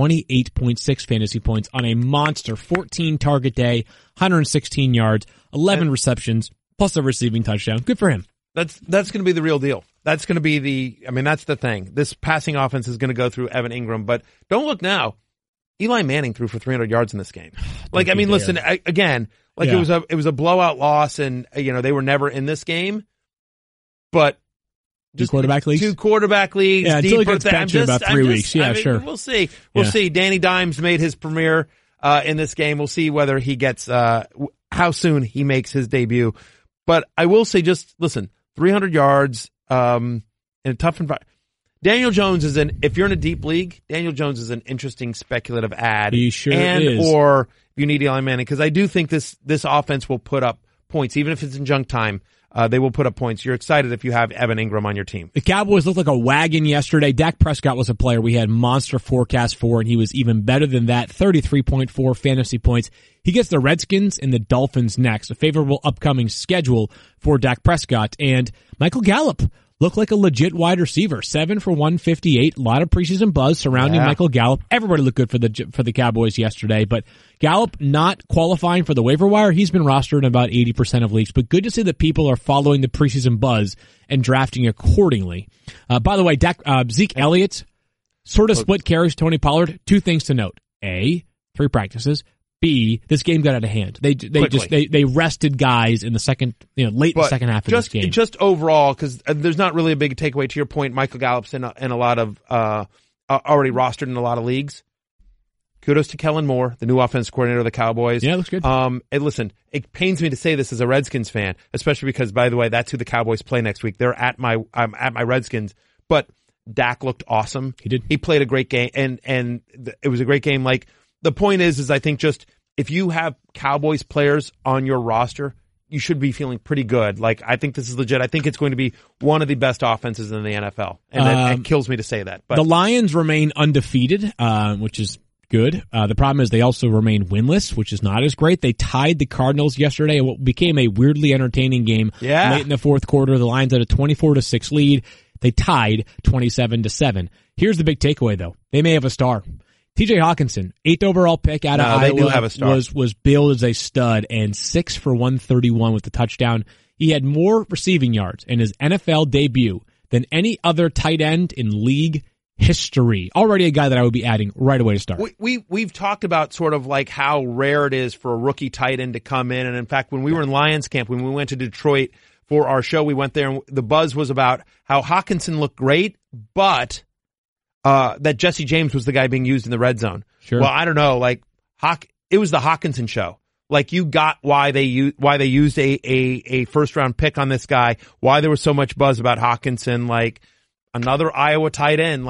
28.6 fantasy points on a monster 14 target day, 116 yards, 11 receptions, plus a receiving touchdown. Good for him. That's going to be the real deal. That's going to be that's the thing. This passing offense is going to go through Evan Ingram, but don't look now. Eli Manning threw for 300 yards in this game. Listen, it was a blowout loss, and they were never in this game. But just two quarterback leagues. Yeah, until he gets benched in about 3 weeks. Yeah, sure. We'll see. We'll see. Danny Dimes made his premiere in this game. We'll see whether he gets how soon he makes his debut. But I will say, just listen, 300 yards in a tough environment. Daniel Jones if you're in a deep league, Daniel Jones is an interesting speculative ad. He sure is. Or if you need Eli Manning, because I do think this offense will put up points, even if it's in junk time. They will put up points. You're excited if you have Evan Ingram on your team. The Cowboys looked like a wagon yesterday. Dak Prescott was a player we had monster forecast for, and he was even better than that. 33.4 fantasy points. He gets the Redskins and the Dolphins next. A favorable upcoming schedule for Dak Prescott. And Michael Gallup looked like a legit wide receiver. 7 for 158. A lot of preseason buzz surrounding Michael Gallup. Everybody looked good for the Cowboys yesterday, but Gallup not qualifying for the waiver wire. He's been rostered in about 80% of leagues, but good to see that people are following the preseason buzz and drafting accordingly. By the way, Zeke Elliott sort of split carries Tony Pollard. 2 things to note. A, 3 practices. B, this game got out of hand. They rested guys in the second, late in the second half of this game. Just overall, because there's not really a big takeaway to your point. Michael Gallup's in a lot of already rostered in a lot of leagues. Kudos to Kellen Moore, the new offense coordinator of the Cowboys. Yeah, looks good. And listen, it pains me to say this as a Redskins fan, especially because, by the way, that's who the Cowboys play next week. I'm at my Redskins, but Dak looked awesome. He did. He played a great game, and it was a great game. The point is I think just if you have Cowboys players on your roster, you should be feeling pretty good. I think this is legit. I think it's going to be one of the best offenses in the NFL. And it kills me to say that. But the Lions remain undefeated, which is good. The problem is they also remain winless, which is not as great. They tied the Cardinals yesterday in what became a weirdly entertaining game late in the fourth quarter. The Lions had a 24-6 lead. They tied 27-7. Here's the big takeaway, though. They may have a star. TJ Hawkinson, 8th overall pick out of Iowa, was billed as a stud, and 6 for 131 with the touchdown. He had more receiving yards in his NFL debut than any other tight end in league history. Already a guy that I would be adding right away to start. We've talked about sort of how rare it is for a rookie tight end to come in, and in fact, when we were in Lions camp, when we went to Detroit for our show, we went there, and the buzz was about how Hawkinson looked great, but that Jesse James was the guy being used in the red zone. Sure. Well, I don't know. It was the Hawkinson show. You got why they used a first round pick on this guy. Why there was so much buzz about Hawkinson. Another Iowa tight end.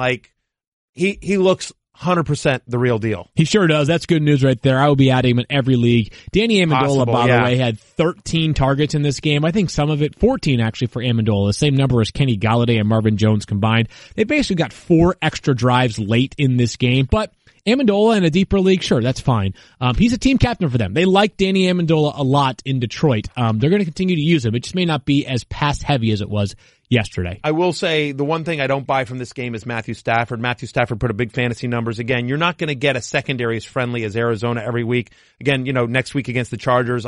He looks 100% the real deal. He sure does. That's good news right there. I will be adding him in every league. Danny Amendola, by the way, had 13 targets in this game. I think some of it, 14 actually for Amendola. The same number as Kenny Golladay and Marvin Jones combined. They basically got 4 extra drives late in this game, but Amendola in a deeper league, sure, that's fine. He's a team captain for them. They like Danny Amendola a lot in Detroit. They're going to continue to use him. It just may not be as pass heavy as it was yesterday. I will say the one thing I don't buy from this game is Matthew Stafford. Matthew Stafford put up big fantasy numbers. Again, you're not going to get a secondary as friendly as Arizona every week. Again, next week against the Chargers.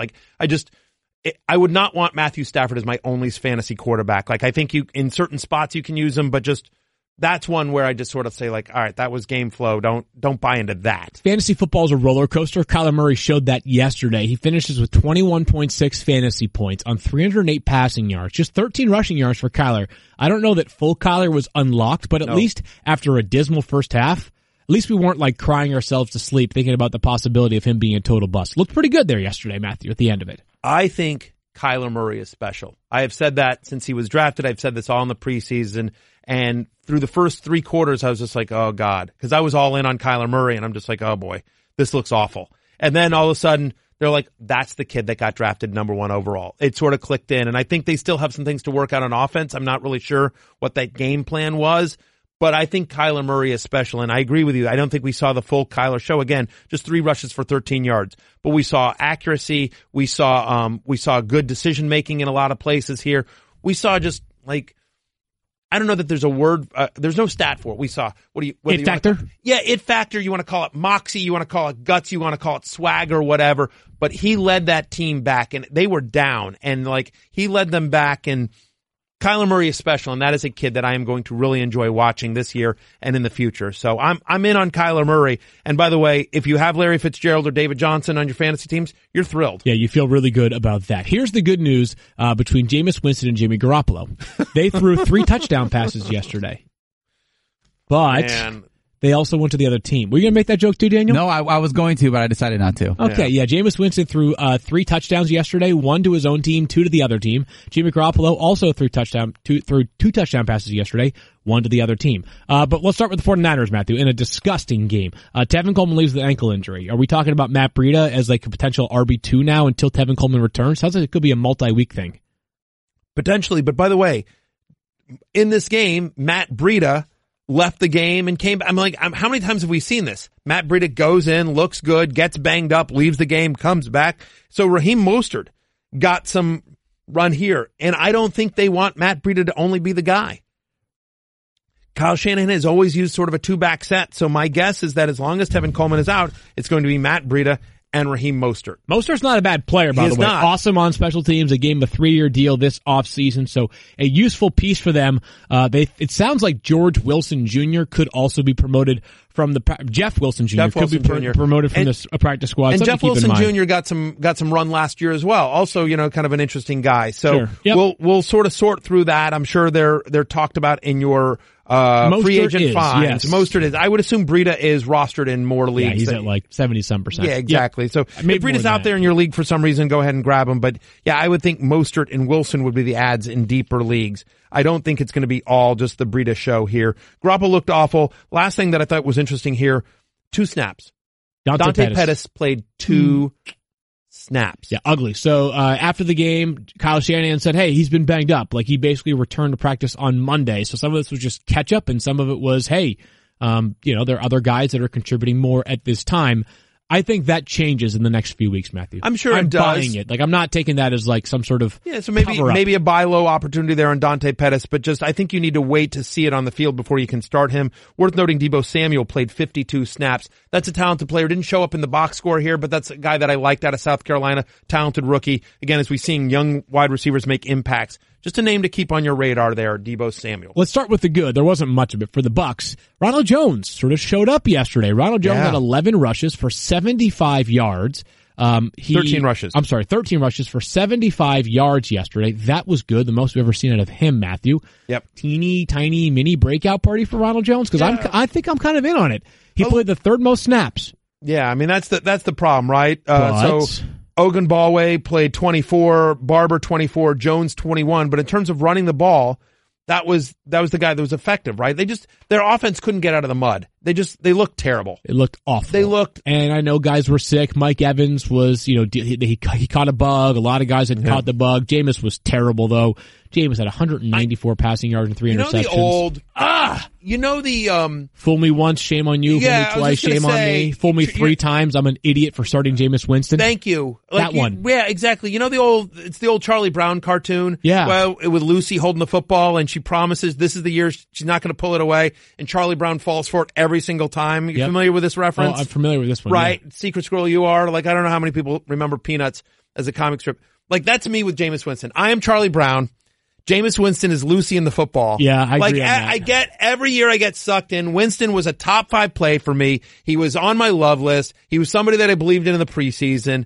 I would not want Matthew Stafford as my only fantasy quarterback. I think in certain spots you can use him, but just that's one where I just sort of say all right, that was game flow. Don't buy into that. Fantasy football is a roller coaster. Kyler Murray showed that yesterday. He finishes with 21.6 fantasy points on 308 passing yards, just 13 rushing yards for Kyler. I don't know that full Kyler was unlocked, but at least after a dismal first half, at least we weren't crying ourselves to sleep thinking about the possibility of him being a total bust. Looked pretty good there yesterday, Matthew, at the end of it. I think Kyler Murray is special. I have said that since he was drafted. I've said this all in the preseason. And through the first 3 quarters, I was just oh, God. Because I was all in on Kyler Murray, and I'm just oh, boy, this looks awful. And then all of a sudden, they're that's the kid that got drafted number 1 overall. It sort of clicked in. And I think they still have some things to work out on offense. I'm not really sure what that game plan was. But I think Kyler Murray is special, and I agree with you. I don't think we saw the full Kyler show. Again, just 3 rushes for 13 yards. But we saw accuracy. We saw good decision-making in a lot of places here. We saw just, I don't know that there's a word, there's no stat for it. We saw, it factor? It factor. You want to call it moxie, you want to call it guts, you want to call it swagger, whatever. But he led that team back, and they were down, and he led them back, and Kyler Murray is special, and that is a kid that I am going to really enjoy watching this year and in the future. So I'm in on Kyler Murray. And by the way, if you have Larry Fitzgerald or David Johnson on your fantasy teams, you're thrilled. Yeah, you feel really good about that. Here's the good news between Jameis Winston and Jimmy Garoppolo. They threw 3 touchdown passes yesterday. But they also went to the other team. Were you going to make that joke too, Daniel? No, I was going to, but I decided not to. Okay, yeah. Jameis Winston threw 3 touchdowns yesterday, 1 to his own team, 2 to the other team. Jimmy Garoppolo also threw 2 touchdown passes yesterday, 1 to the other team. But let's start with the 49ers, Matthew, in a disgusting game. Tevin Coleman leaves with an ankle injury. Are we talking about Matt Breida as like a potential RB2 now until Tevin Coleman returns? Sounds like it could be a multi-week thing. Potentially, but by the way, in this game, Matt Breida left the game and came back. I'm like, how many times have we seen this? Matt Breida goes in, looks good, gets banged up, leaves the game, comes back. So Raheem Mostert got some run here, and I don't think they want Matt Breida to only be the guy. Kyle Shanahan has always used sort of a 2-back set, so my guess is that as long as Tevin Coleman is out, it's going to be Matt Breida and Raheem Mostert. Mostert's not a bad player, by the way. Not. Awesome on special teams. They gave him a 3-year deal this offseason, so a useful piece for them. It sounds like George Wilson Jr. could also be promoted from the Jeff Wilson Jr. could be promoted from the practice squad. And Jeff Wilson Jr. got some run last year as well. Also, kind of an interesting guy. So sure. Yep. we'll sort of sort through that. I'm sure they're talked about in your free agent fines. Yes. Mostert is. I would assume Breida is rostered in more leagues. Yeah, he's at like 70-some%. Yeah, exactly. Yep. So if Breida's out there in your league for some reason, go ahead and grab him. But yeah, I would think Mostert and Wilson would be the ads in deeper leagues. I don't think it's going to be all just the Breida show here. Garoppolo looked awful. Last thing that I thought was interesting here, 2 snaps. Dante Pettis played 2 snaps. Yeah, ugly. So after the game, Kyle Shanahan said, hey, he's been banged up. Like, he basically returned to practice on Monday. So some of this was just catch up, and some of it was, hey, there are other guys that are contributing more at this time. I think that changes in the next few weeks, Matthew. I'm sure it does. I'm buying it. Like, I'm not taking that as like some sort of so maybe a buy low opportunity there on Dante Pettis, but just I think you need to wait to see it on the field before you can start him. Worth noting, Deebo Samuel played 52 snaps. That's a talented player. Didn't show up in the box score here, but that's a guy that I liked out of South Carolina. Talented rookie. Again, as we're seeing young wide receivers make impacts. Just a name to keep on your radar there, Deebo Samuel. Let's start with the good. There wasn't much of it for the Bucs. Ronald Jones sort of showed up yesterday. Ronald Jones had 11 rushes for 75 yards. 13 rushes. I'm sorry, 13 rushes for 75 yards yesterday. That was good. The most we've ever seen out of him, Matthew. Yep. Teeny tiny mini breakout party for Ronald Jones because I think I'm kind of in on it. He played the 3rd most snaps. Yeah, I mean that's the problem, right? So Ogunbowale played 24, Barber 24, Jones 21. But in terms of running the ball, that was the guy that was effective, right? Their offense couldn't get out of the mud. They looked terrible. It looked awful. And I know guys were sick. Mike Evans was, he caught a bug. A lot of guys had caught the bug. Jameis was terrible though. Jameis had 194 passing yards and 3 interceptions. Fool me once, shame on you. Fool me twice, shame on me. Fool me 3 times, I'm an idiot for starting Jameis Winston. Thank you. One. Yeah, exactly. It's the old Charlie Brown cartoon. Yeah. Well, with Lucy holding the football and she promises this is the year she's not going to pull it away, and Charlie Brown falls for it every single time. You familiar with this reference? Oh, I'm familiar with this one. Right. Yeah. Secret Squirrel you are. Like, I don't know how many people remember Peanuts as a comic strip. Like, that's me with Jameis Winston. I am Charlie Brown. Jameis Winston is Lucy in the football. Yeah, I agree on that. Every year I get sucked in. Winston was a top 5 play for me. He was on my love list. He was somebody that I believed in the preseason.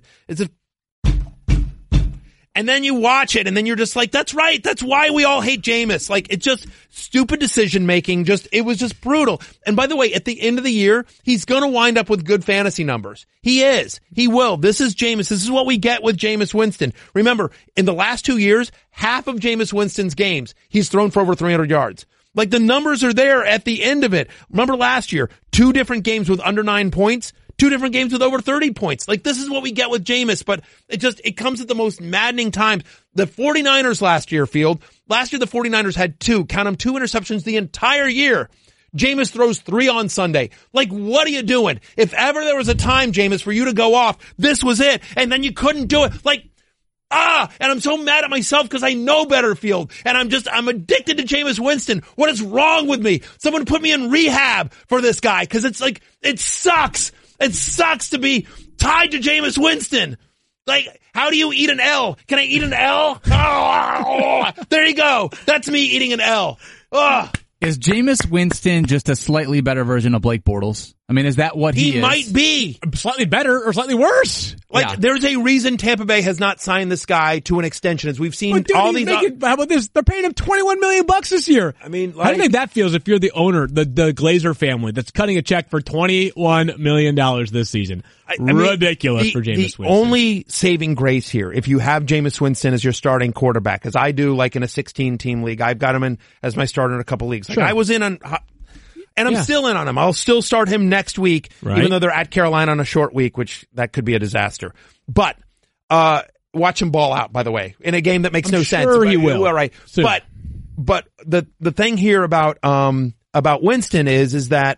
And then you watch it and then you're just like, that's right. That's why we all hate Jameis. Like, it's just stupid decision making. It was just brutal. And by the way, at the end of the year, he's going to wind up with good fantasy numbers. He is. He will. This is Jameis. This is what we get with Jameis Winston. Remember, in the last 2 years, half of Jameis Winston's games, he's thrown for over 300 yards. Like, the numbers are there at the end of it. Remember last year, 2 different games with under 9 points. 2 different games with over 30 points. Like, this is what we get with Jameis, but it comes at the most maddening times. The 49ers last year, the 49ers had 2 interceptions the entire year. Jameis throws 3 on Sunday. Like, what are you doing? If ever there was a time, Jameis, for you to go off, this was it. And then you couldn't do it. Like, and I'm so mad at myself because I know better, Field. And I'm addicted to Jameis Winston. What is wrong with me? Someone put me in rehab for this guy because it's like, it sucks. It sucks to be tied to Jameis Winston. Like, how do you eat an L? Can I eat an L? Oh, there you go. That's me eating an L. Oh. Is Jameis Winston just a slightly better version of Blake Bortles? I mean, is that what he is? Might be. Slightly better or slightly worse. Like, there's a reason Tampa Bay has not signed this guy to an extension, as we've seen all these. How about this? They're paying him $21 million this year. I mean, how do you think that feels if you're the owner, the Glazer family, that's cutting a check for $21 million this season? Ridiculous for Jameis Winston. The only saving grace here, if you have Jameis Winston as your starting quarterback, as I do, like in a 16-team league, I've got him in as my starter in a couple leagues. Like, I was in on, and I'm still in on him. I'll still start him next week, even though they're at Carolina on a short week, which that could be a disaster. But watch him ball out, by the way, in a game that makes no sense. Sure, he will. All right, soon. But the thing here about Winston is that.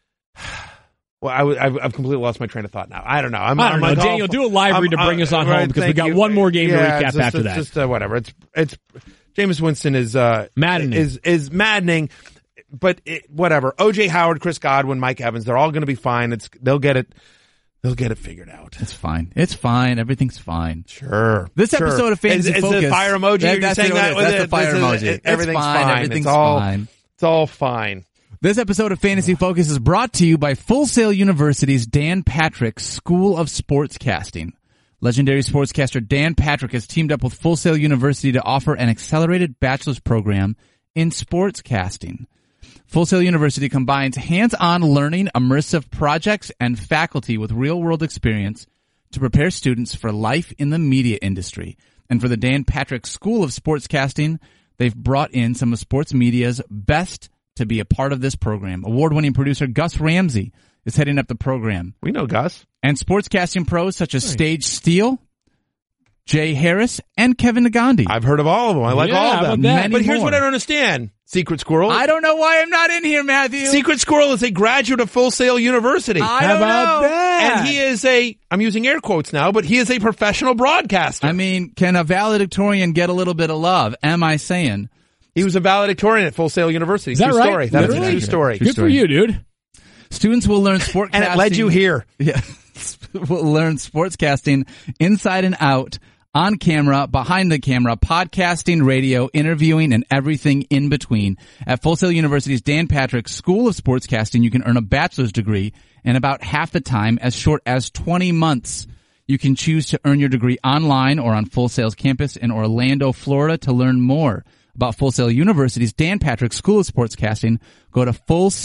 Well, I've completely lost my train of thought now. I don't know. I don't know. Daniel, do a live read to bring us on home because we got one more game to recap after that. Just whatever. It's Jameis Winston is maddening. Is maddening, but whatever. O.J. Howard, Chris Godwin, Mike Evans, they're all going to be fine. They'll get it figured out. It's fine. It's fine. Everything's fine. Sure. This episode of Fantasy Focus. Is the fire emoji? You're saying that? That's the fire emoji. Everything's fine. Everything's fine. It's all fine. This episode of Fantasy Focus is brought to you by Full Sail University's Dan Patrick School of Sportscasting. Legendary sportscaster Dan Patrick has teamed up with Full Sail University to offer an accelerated bachelor's program in sportscasting. Full Sail University combines hands-on learning, immersive projects, and faculty with real-world experience to prepare students for life in the media industry. And for the Dan Patrick School of Sportscasting, they've brought in some of sports media's best to be a part of this program. Award-winning producer Gus Ramsey is heading up the program. We know Gus. And sportscasting pros such as Stage Steele, Jay Harris, and Kevin Nagandi. I've heard of all of them. I like all of them. But here's what I don't understand. Secret Squirrel. I don't know why I'm not in here, Matthew. Secret Squirrel is a graduate of Full Sail University. I don't know. That? And he is I'm using air quotes now, but he is a professional broadcaster. I mean, can a valedictorian get a little bit of love? Am I saying? He was a valedictorian at Full Sail University. Is that true right? Story. That's a true story. Good for you, dude. Students will learn sportscasting. And it led you here. Yeah. Will learn sportscasting inside and out, on camera, behind the camera, podcasting, radio, interviewing, and everything in between. At Full Sail University's Dan Patrick School of Sportscasting, you can earn a bachelor's degree in about half the time, as short as 20 months. You can choose to earn your degree online or on Full Sail's campus in Orlando, Florida. To learn more about Full Sail University's Dan Patrick School of Sportscasting, go to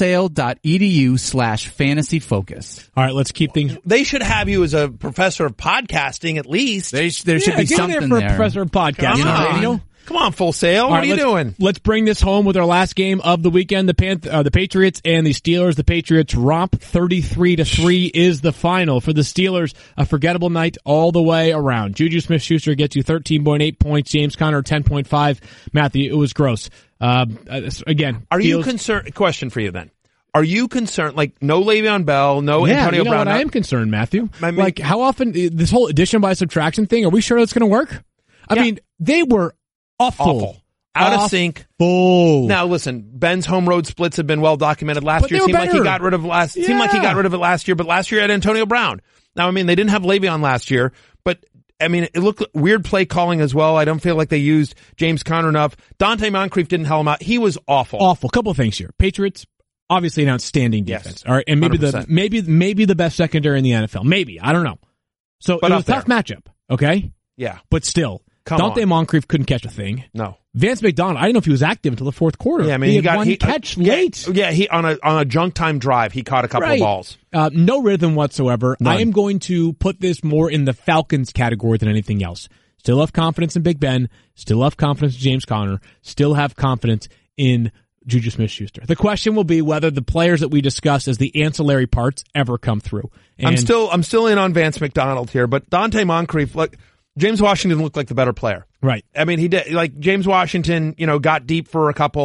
fullsail.edu/fantasyfocus. All right, let's keep things. They should have you as a professor of podcasting at least. There should be something there for there. a professor of podcasting. Come on, Full Sail. What are you doing? Let's bring this home with our last game of the weekend. The Patriots and the Steelers. The Patriots romp 33-3 is the final. For the Steelers, a forgettable night all the way around. Juju Smith-Schuster gets you 13.8 points. James Conner 10.5. Matthew, it was gross. Again, are you concerned? Question for you then. Are you concerned? Like, no Le'Veon Bell, no Antonio Brown. What, I am concerned, Matthew. Like, how often this whole addition by subtraction thing? Are we sure that's going to work? I mean, they were awful. Out of sync. Now listen, Ben's home road splits have been well documented last year. Seemed like he got rid of it last year, but last year had Antonio Brown. Now, I mean, they didn't have Le'Veon last year, but I mean, it looked weird play calling as well. I don't feel like they used James Conner enough. Dante Moncrief didn't help him out. He was awful. Awful. Couple of things here. Patriots, obviously an outstanding defense. Yes. All right. And maybe 100%. maybe the best secondary in the NFL. Maybe. I don't know. So it was a tough matchup. Okay. Yeah. But still. Dante Moncrief couldn't catch a thing. No. Vance McDonald, I didn't know if he was active until the fourth quarter. Yeah, I mean, he had one catch late. Yeah, he on a junk time drive, he caught a couple of balls. No rhythm whatsoever. None. I am going to put this more in the Falcons category than anything else. Still have confidence in Big Ben. Still have confidence in James Conner. Still have confidence in Juju Smith-Schuster. The question will be whether the players that we discussed as the ancillary parts ever come through. And I'm still in on Vance McDonald here, but Dante Moncrief, like, James Washington looked like the better player. Right. I mean, he did. Like, James Washington, got deep for a couple.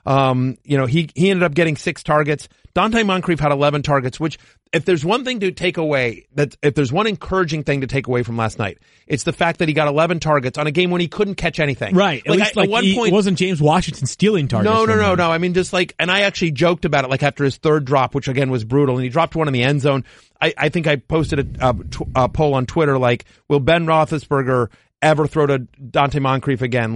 He ended up getting 6 targets. Donte Moncrief had 11 targets, which if there's one thing to take away, if there's one encouraging thing to take away from last night, it's the fact that he got 11 targets on a game when he couldn't catch anything. Right. At one point, it wasn't James Washington stealing targets. No. I mean, just and I actually joked about it, after his 3rd drop, which again was brutal, and he dropped one in the end zone. I think I posted a poll on Twitter, will Ben Roethlisberger ever throw to Donte Moncrief again?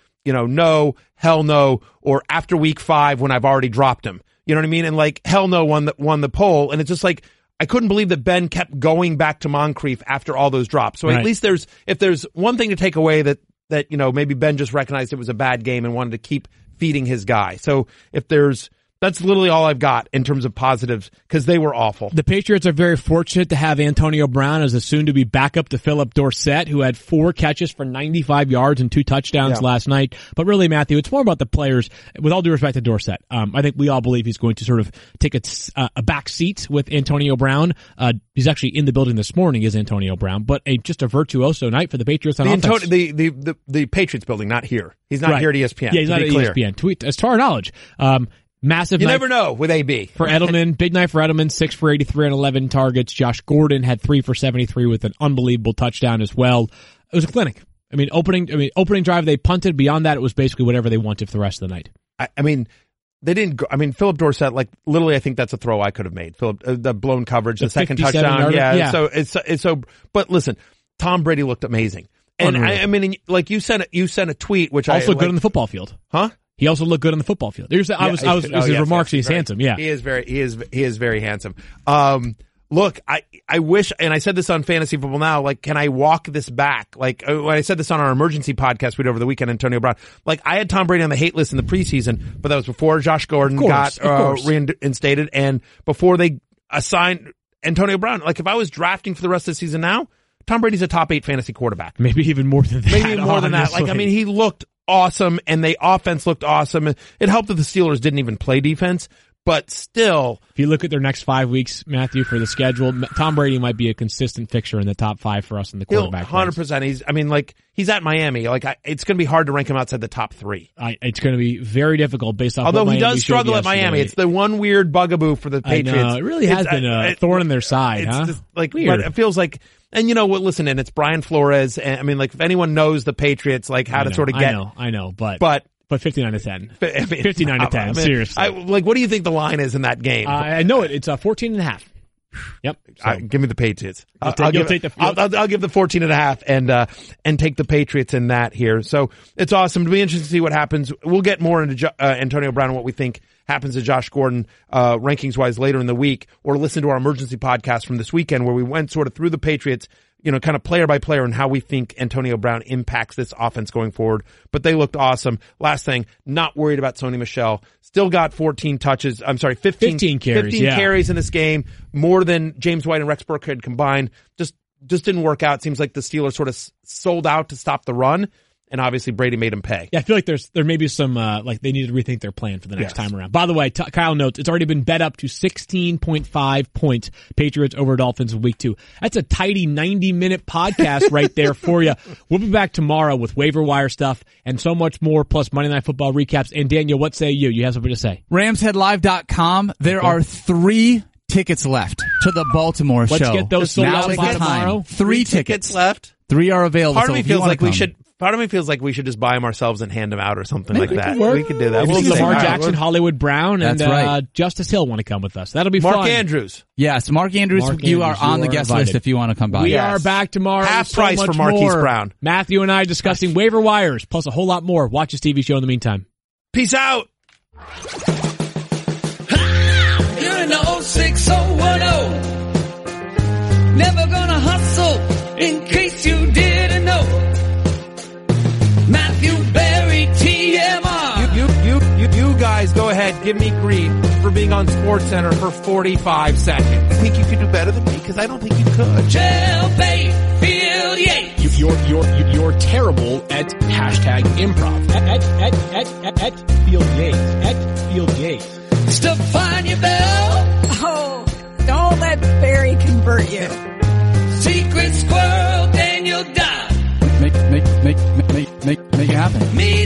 No, hell no, or after week 5 when I've already dropped him. You know what I mean? And hell no won the poll. And it's just I couldn't believe that Ben kept going back to Moncrief after all those drops. So at least if there's one thing to take away that maybe Ben just recognized it was a bad game and wanted to keep feeding his guy. So that's literally all I've got in terms of positives, because they were awful. The Patriots are very fortunate to have Antonio Brown as a soon-to-be backup to Philip Dorsett, who had 4 catches for 95 yards and 2 touchdowns last night. But really, Matthew, it's more about the players. With all due respect to Dorsett, I think we all believe he's going to sort of take a back seat with Antonio Brown. He's actually in the building this morning, is Antonio Brown, but just a virtuoso night for the Patriots on offense. The Patriots building, not here. He's not here at ESPN. Yeah, he's not at ESPN. As to our knowledge. Massive You night never know with AB. For Edelman, big night for Edelman, 6 for 83 and 11 targets. Josh Gordon had 3 for 73 with an unbelievable touchdown as well. It was a clinic. Opening drive, they punted. Beyond that, it was basically whatever they wanted for the rest of the night. They didn't go, Philip Dorsett, literally I think that's a throw I could have made. The blown coverage, the second touchdown. Yeah. So it's so, but listen, Tom Brady looked amazing. And you sent a tweet, which also good on the football field. Huh? He also looked good on the football field. His remarks. He's handsome. Yeah, he is very handsome. Look, I wish, and I said this on Fantasy Football Now, can I walk this back? When I said this on our emergency podcast we did over the weekend, Antonio Brown, I had Tom Brady on the hate list in the preseason, but that was before Josh Gordon got reinstated and before they assigned Antonio Brown. If I was drafting for the rest of the season now, Tom Brady's a top 8 fantasy quarterback. Maybe even more than that. He looked awesome, and the offense looked awesome. It helped that the Steelers didn't even play defense, but still. If you look at their next 5 weeks, Matthew, for the schedule, Tom Brady might be a consistent fixture in the top 5 for us in the quarterback 100%. He's at Miami. It's going to be hard to rank him outside the top 3. It's going to be very difficult based off. Although he does struggle at Miami, it's the one weird bugaboo for the Patriots. I know, it really has been a thorn in their side. It's huh? just weird. But it feels like. And you know what? Listen, and it's Brian Flores. And if anyone knows the Patriots, to sort of get. I know, but 59 to 10. 59 to 10. Seriously. What do you think the line is in that game? I know it. It's 14.5. Yep. So. Give me the Patriots. I'll give the 14.5 and take the Patriots in that here. So it's awesome. It'll be interesting to see what happens. We'll get more into Antonio Brown and what we think happens to Josh Gordon rankings wise later in the week, or listen to our emergency podcast from this weekend where we went sort of through the Patriots, kind of player by player and how we think Antonio Brown impacts this offense going forward. But they looked awesome. Last thing, not worried about Sony Michel. Still got 15 carries. 15 carries in this game, more than James White and Rex Burkhead combined. Just didn't work out. Seems like the Steelers sort of sold out to stop the run. And obviously Brady made him pay. Yeah, I feel like there may be some, they need to rethink their plan for the next time around. By the way, Kyle notes, it's already been bet up to 16.5 points, Patriots over Dolphins in week 2. That's a tidy 90-minute podcast right there for you. We'll be back tomorrow with waiver wire stuff and so much more, plus Monday Night Football recaps. And Daniel, what say you? You have something to say. RamsHeadLive.com. There are 3 tickets left to the Baltimore show. Let's get those sold out by tomorrow. 3 tickets left. 3 are available. Part of me feels like we should just buy them ourselves and hand them out or something like that. We could do that. Lamar Jackson, Hollywood Brown, and Justice Hill want to come with us. That'll be fun. Mark Andrews. Yes, Mark Andrews, you are on the guest list if you want to come by. We are back tomorrow. Half price for Marquise Brown. Matthew and I discussing waiver wires, plus a whole lot more. Watch his TV show in the meantime. Peace out. You're in the 06010. Never gonna hustle in case you didn't know. Matthew Berry, TMR. You guys go ahead, give me grief for being on SportsCenter for 45 seconds. I think you could do better than me because I don't think you could. Jailbait, Field Yates. You're terrible at hashtag improv. At Field Yates. At Field Yates. Stefania Bell. Oh, don't let Barry convert you. Secret Squirrel, Daniel Dodd. Make it happen. Me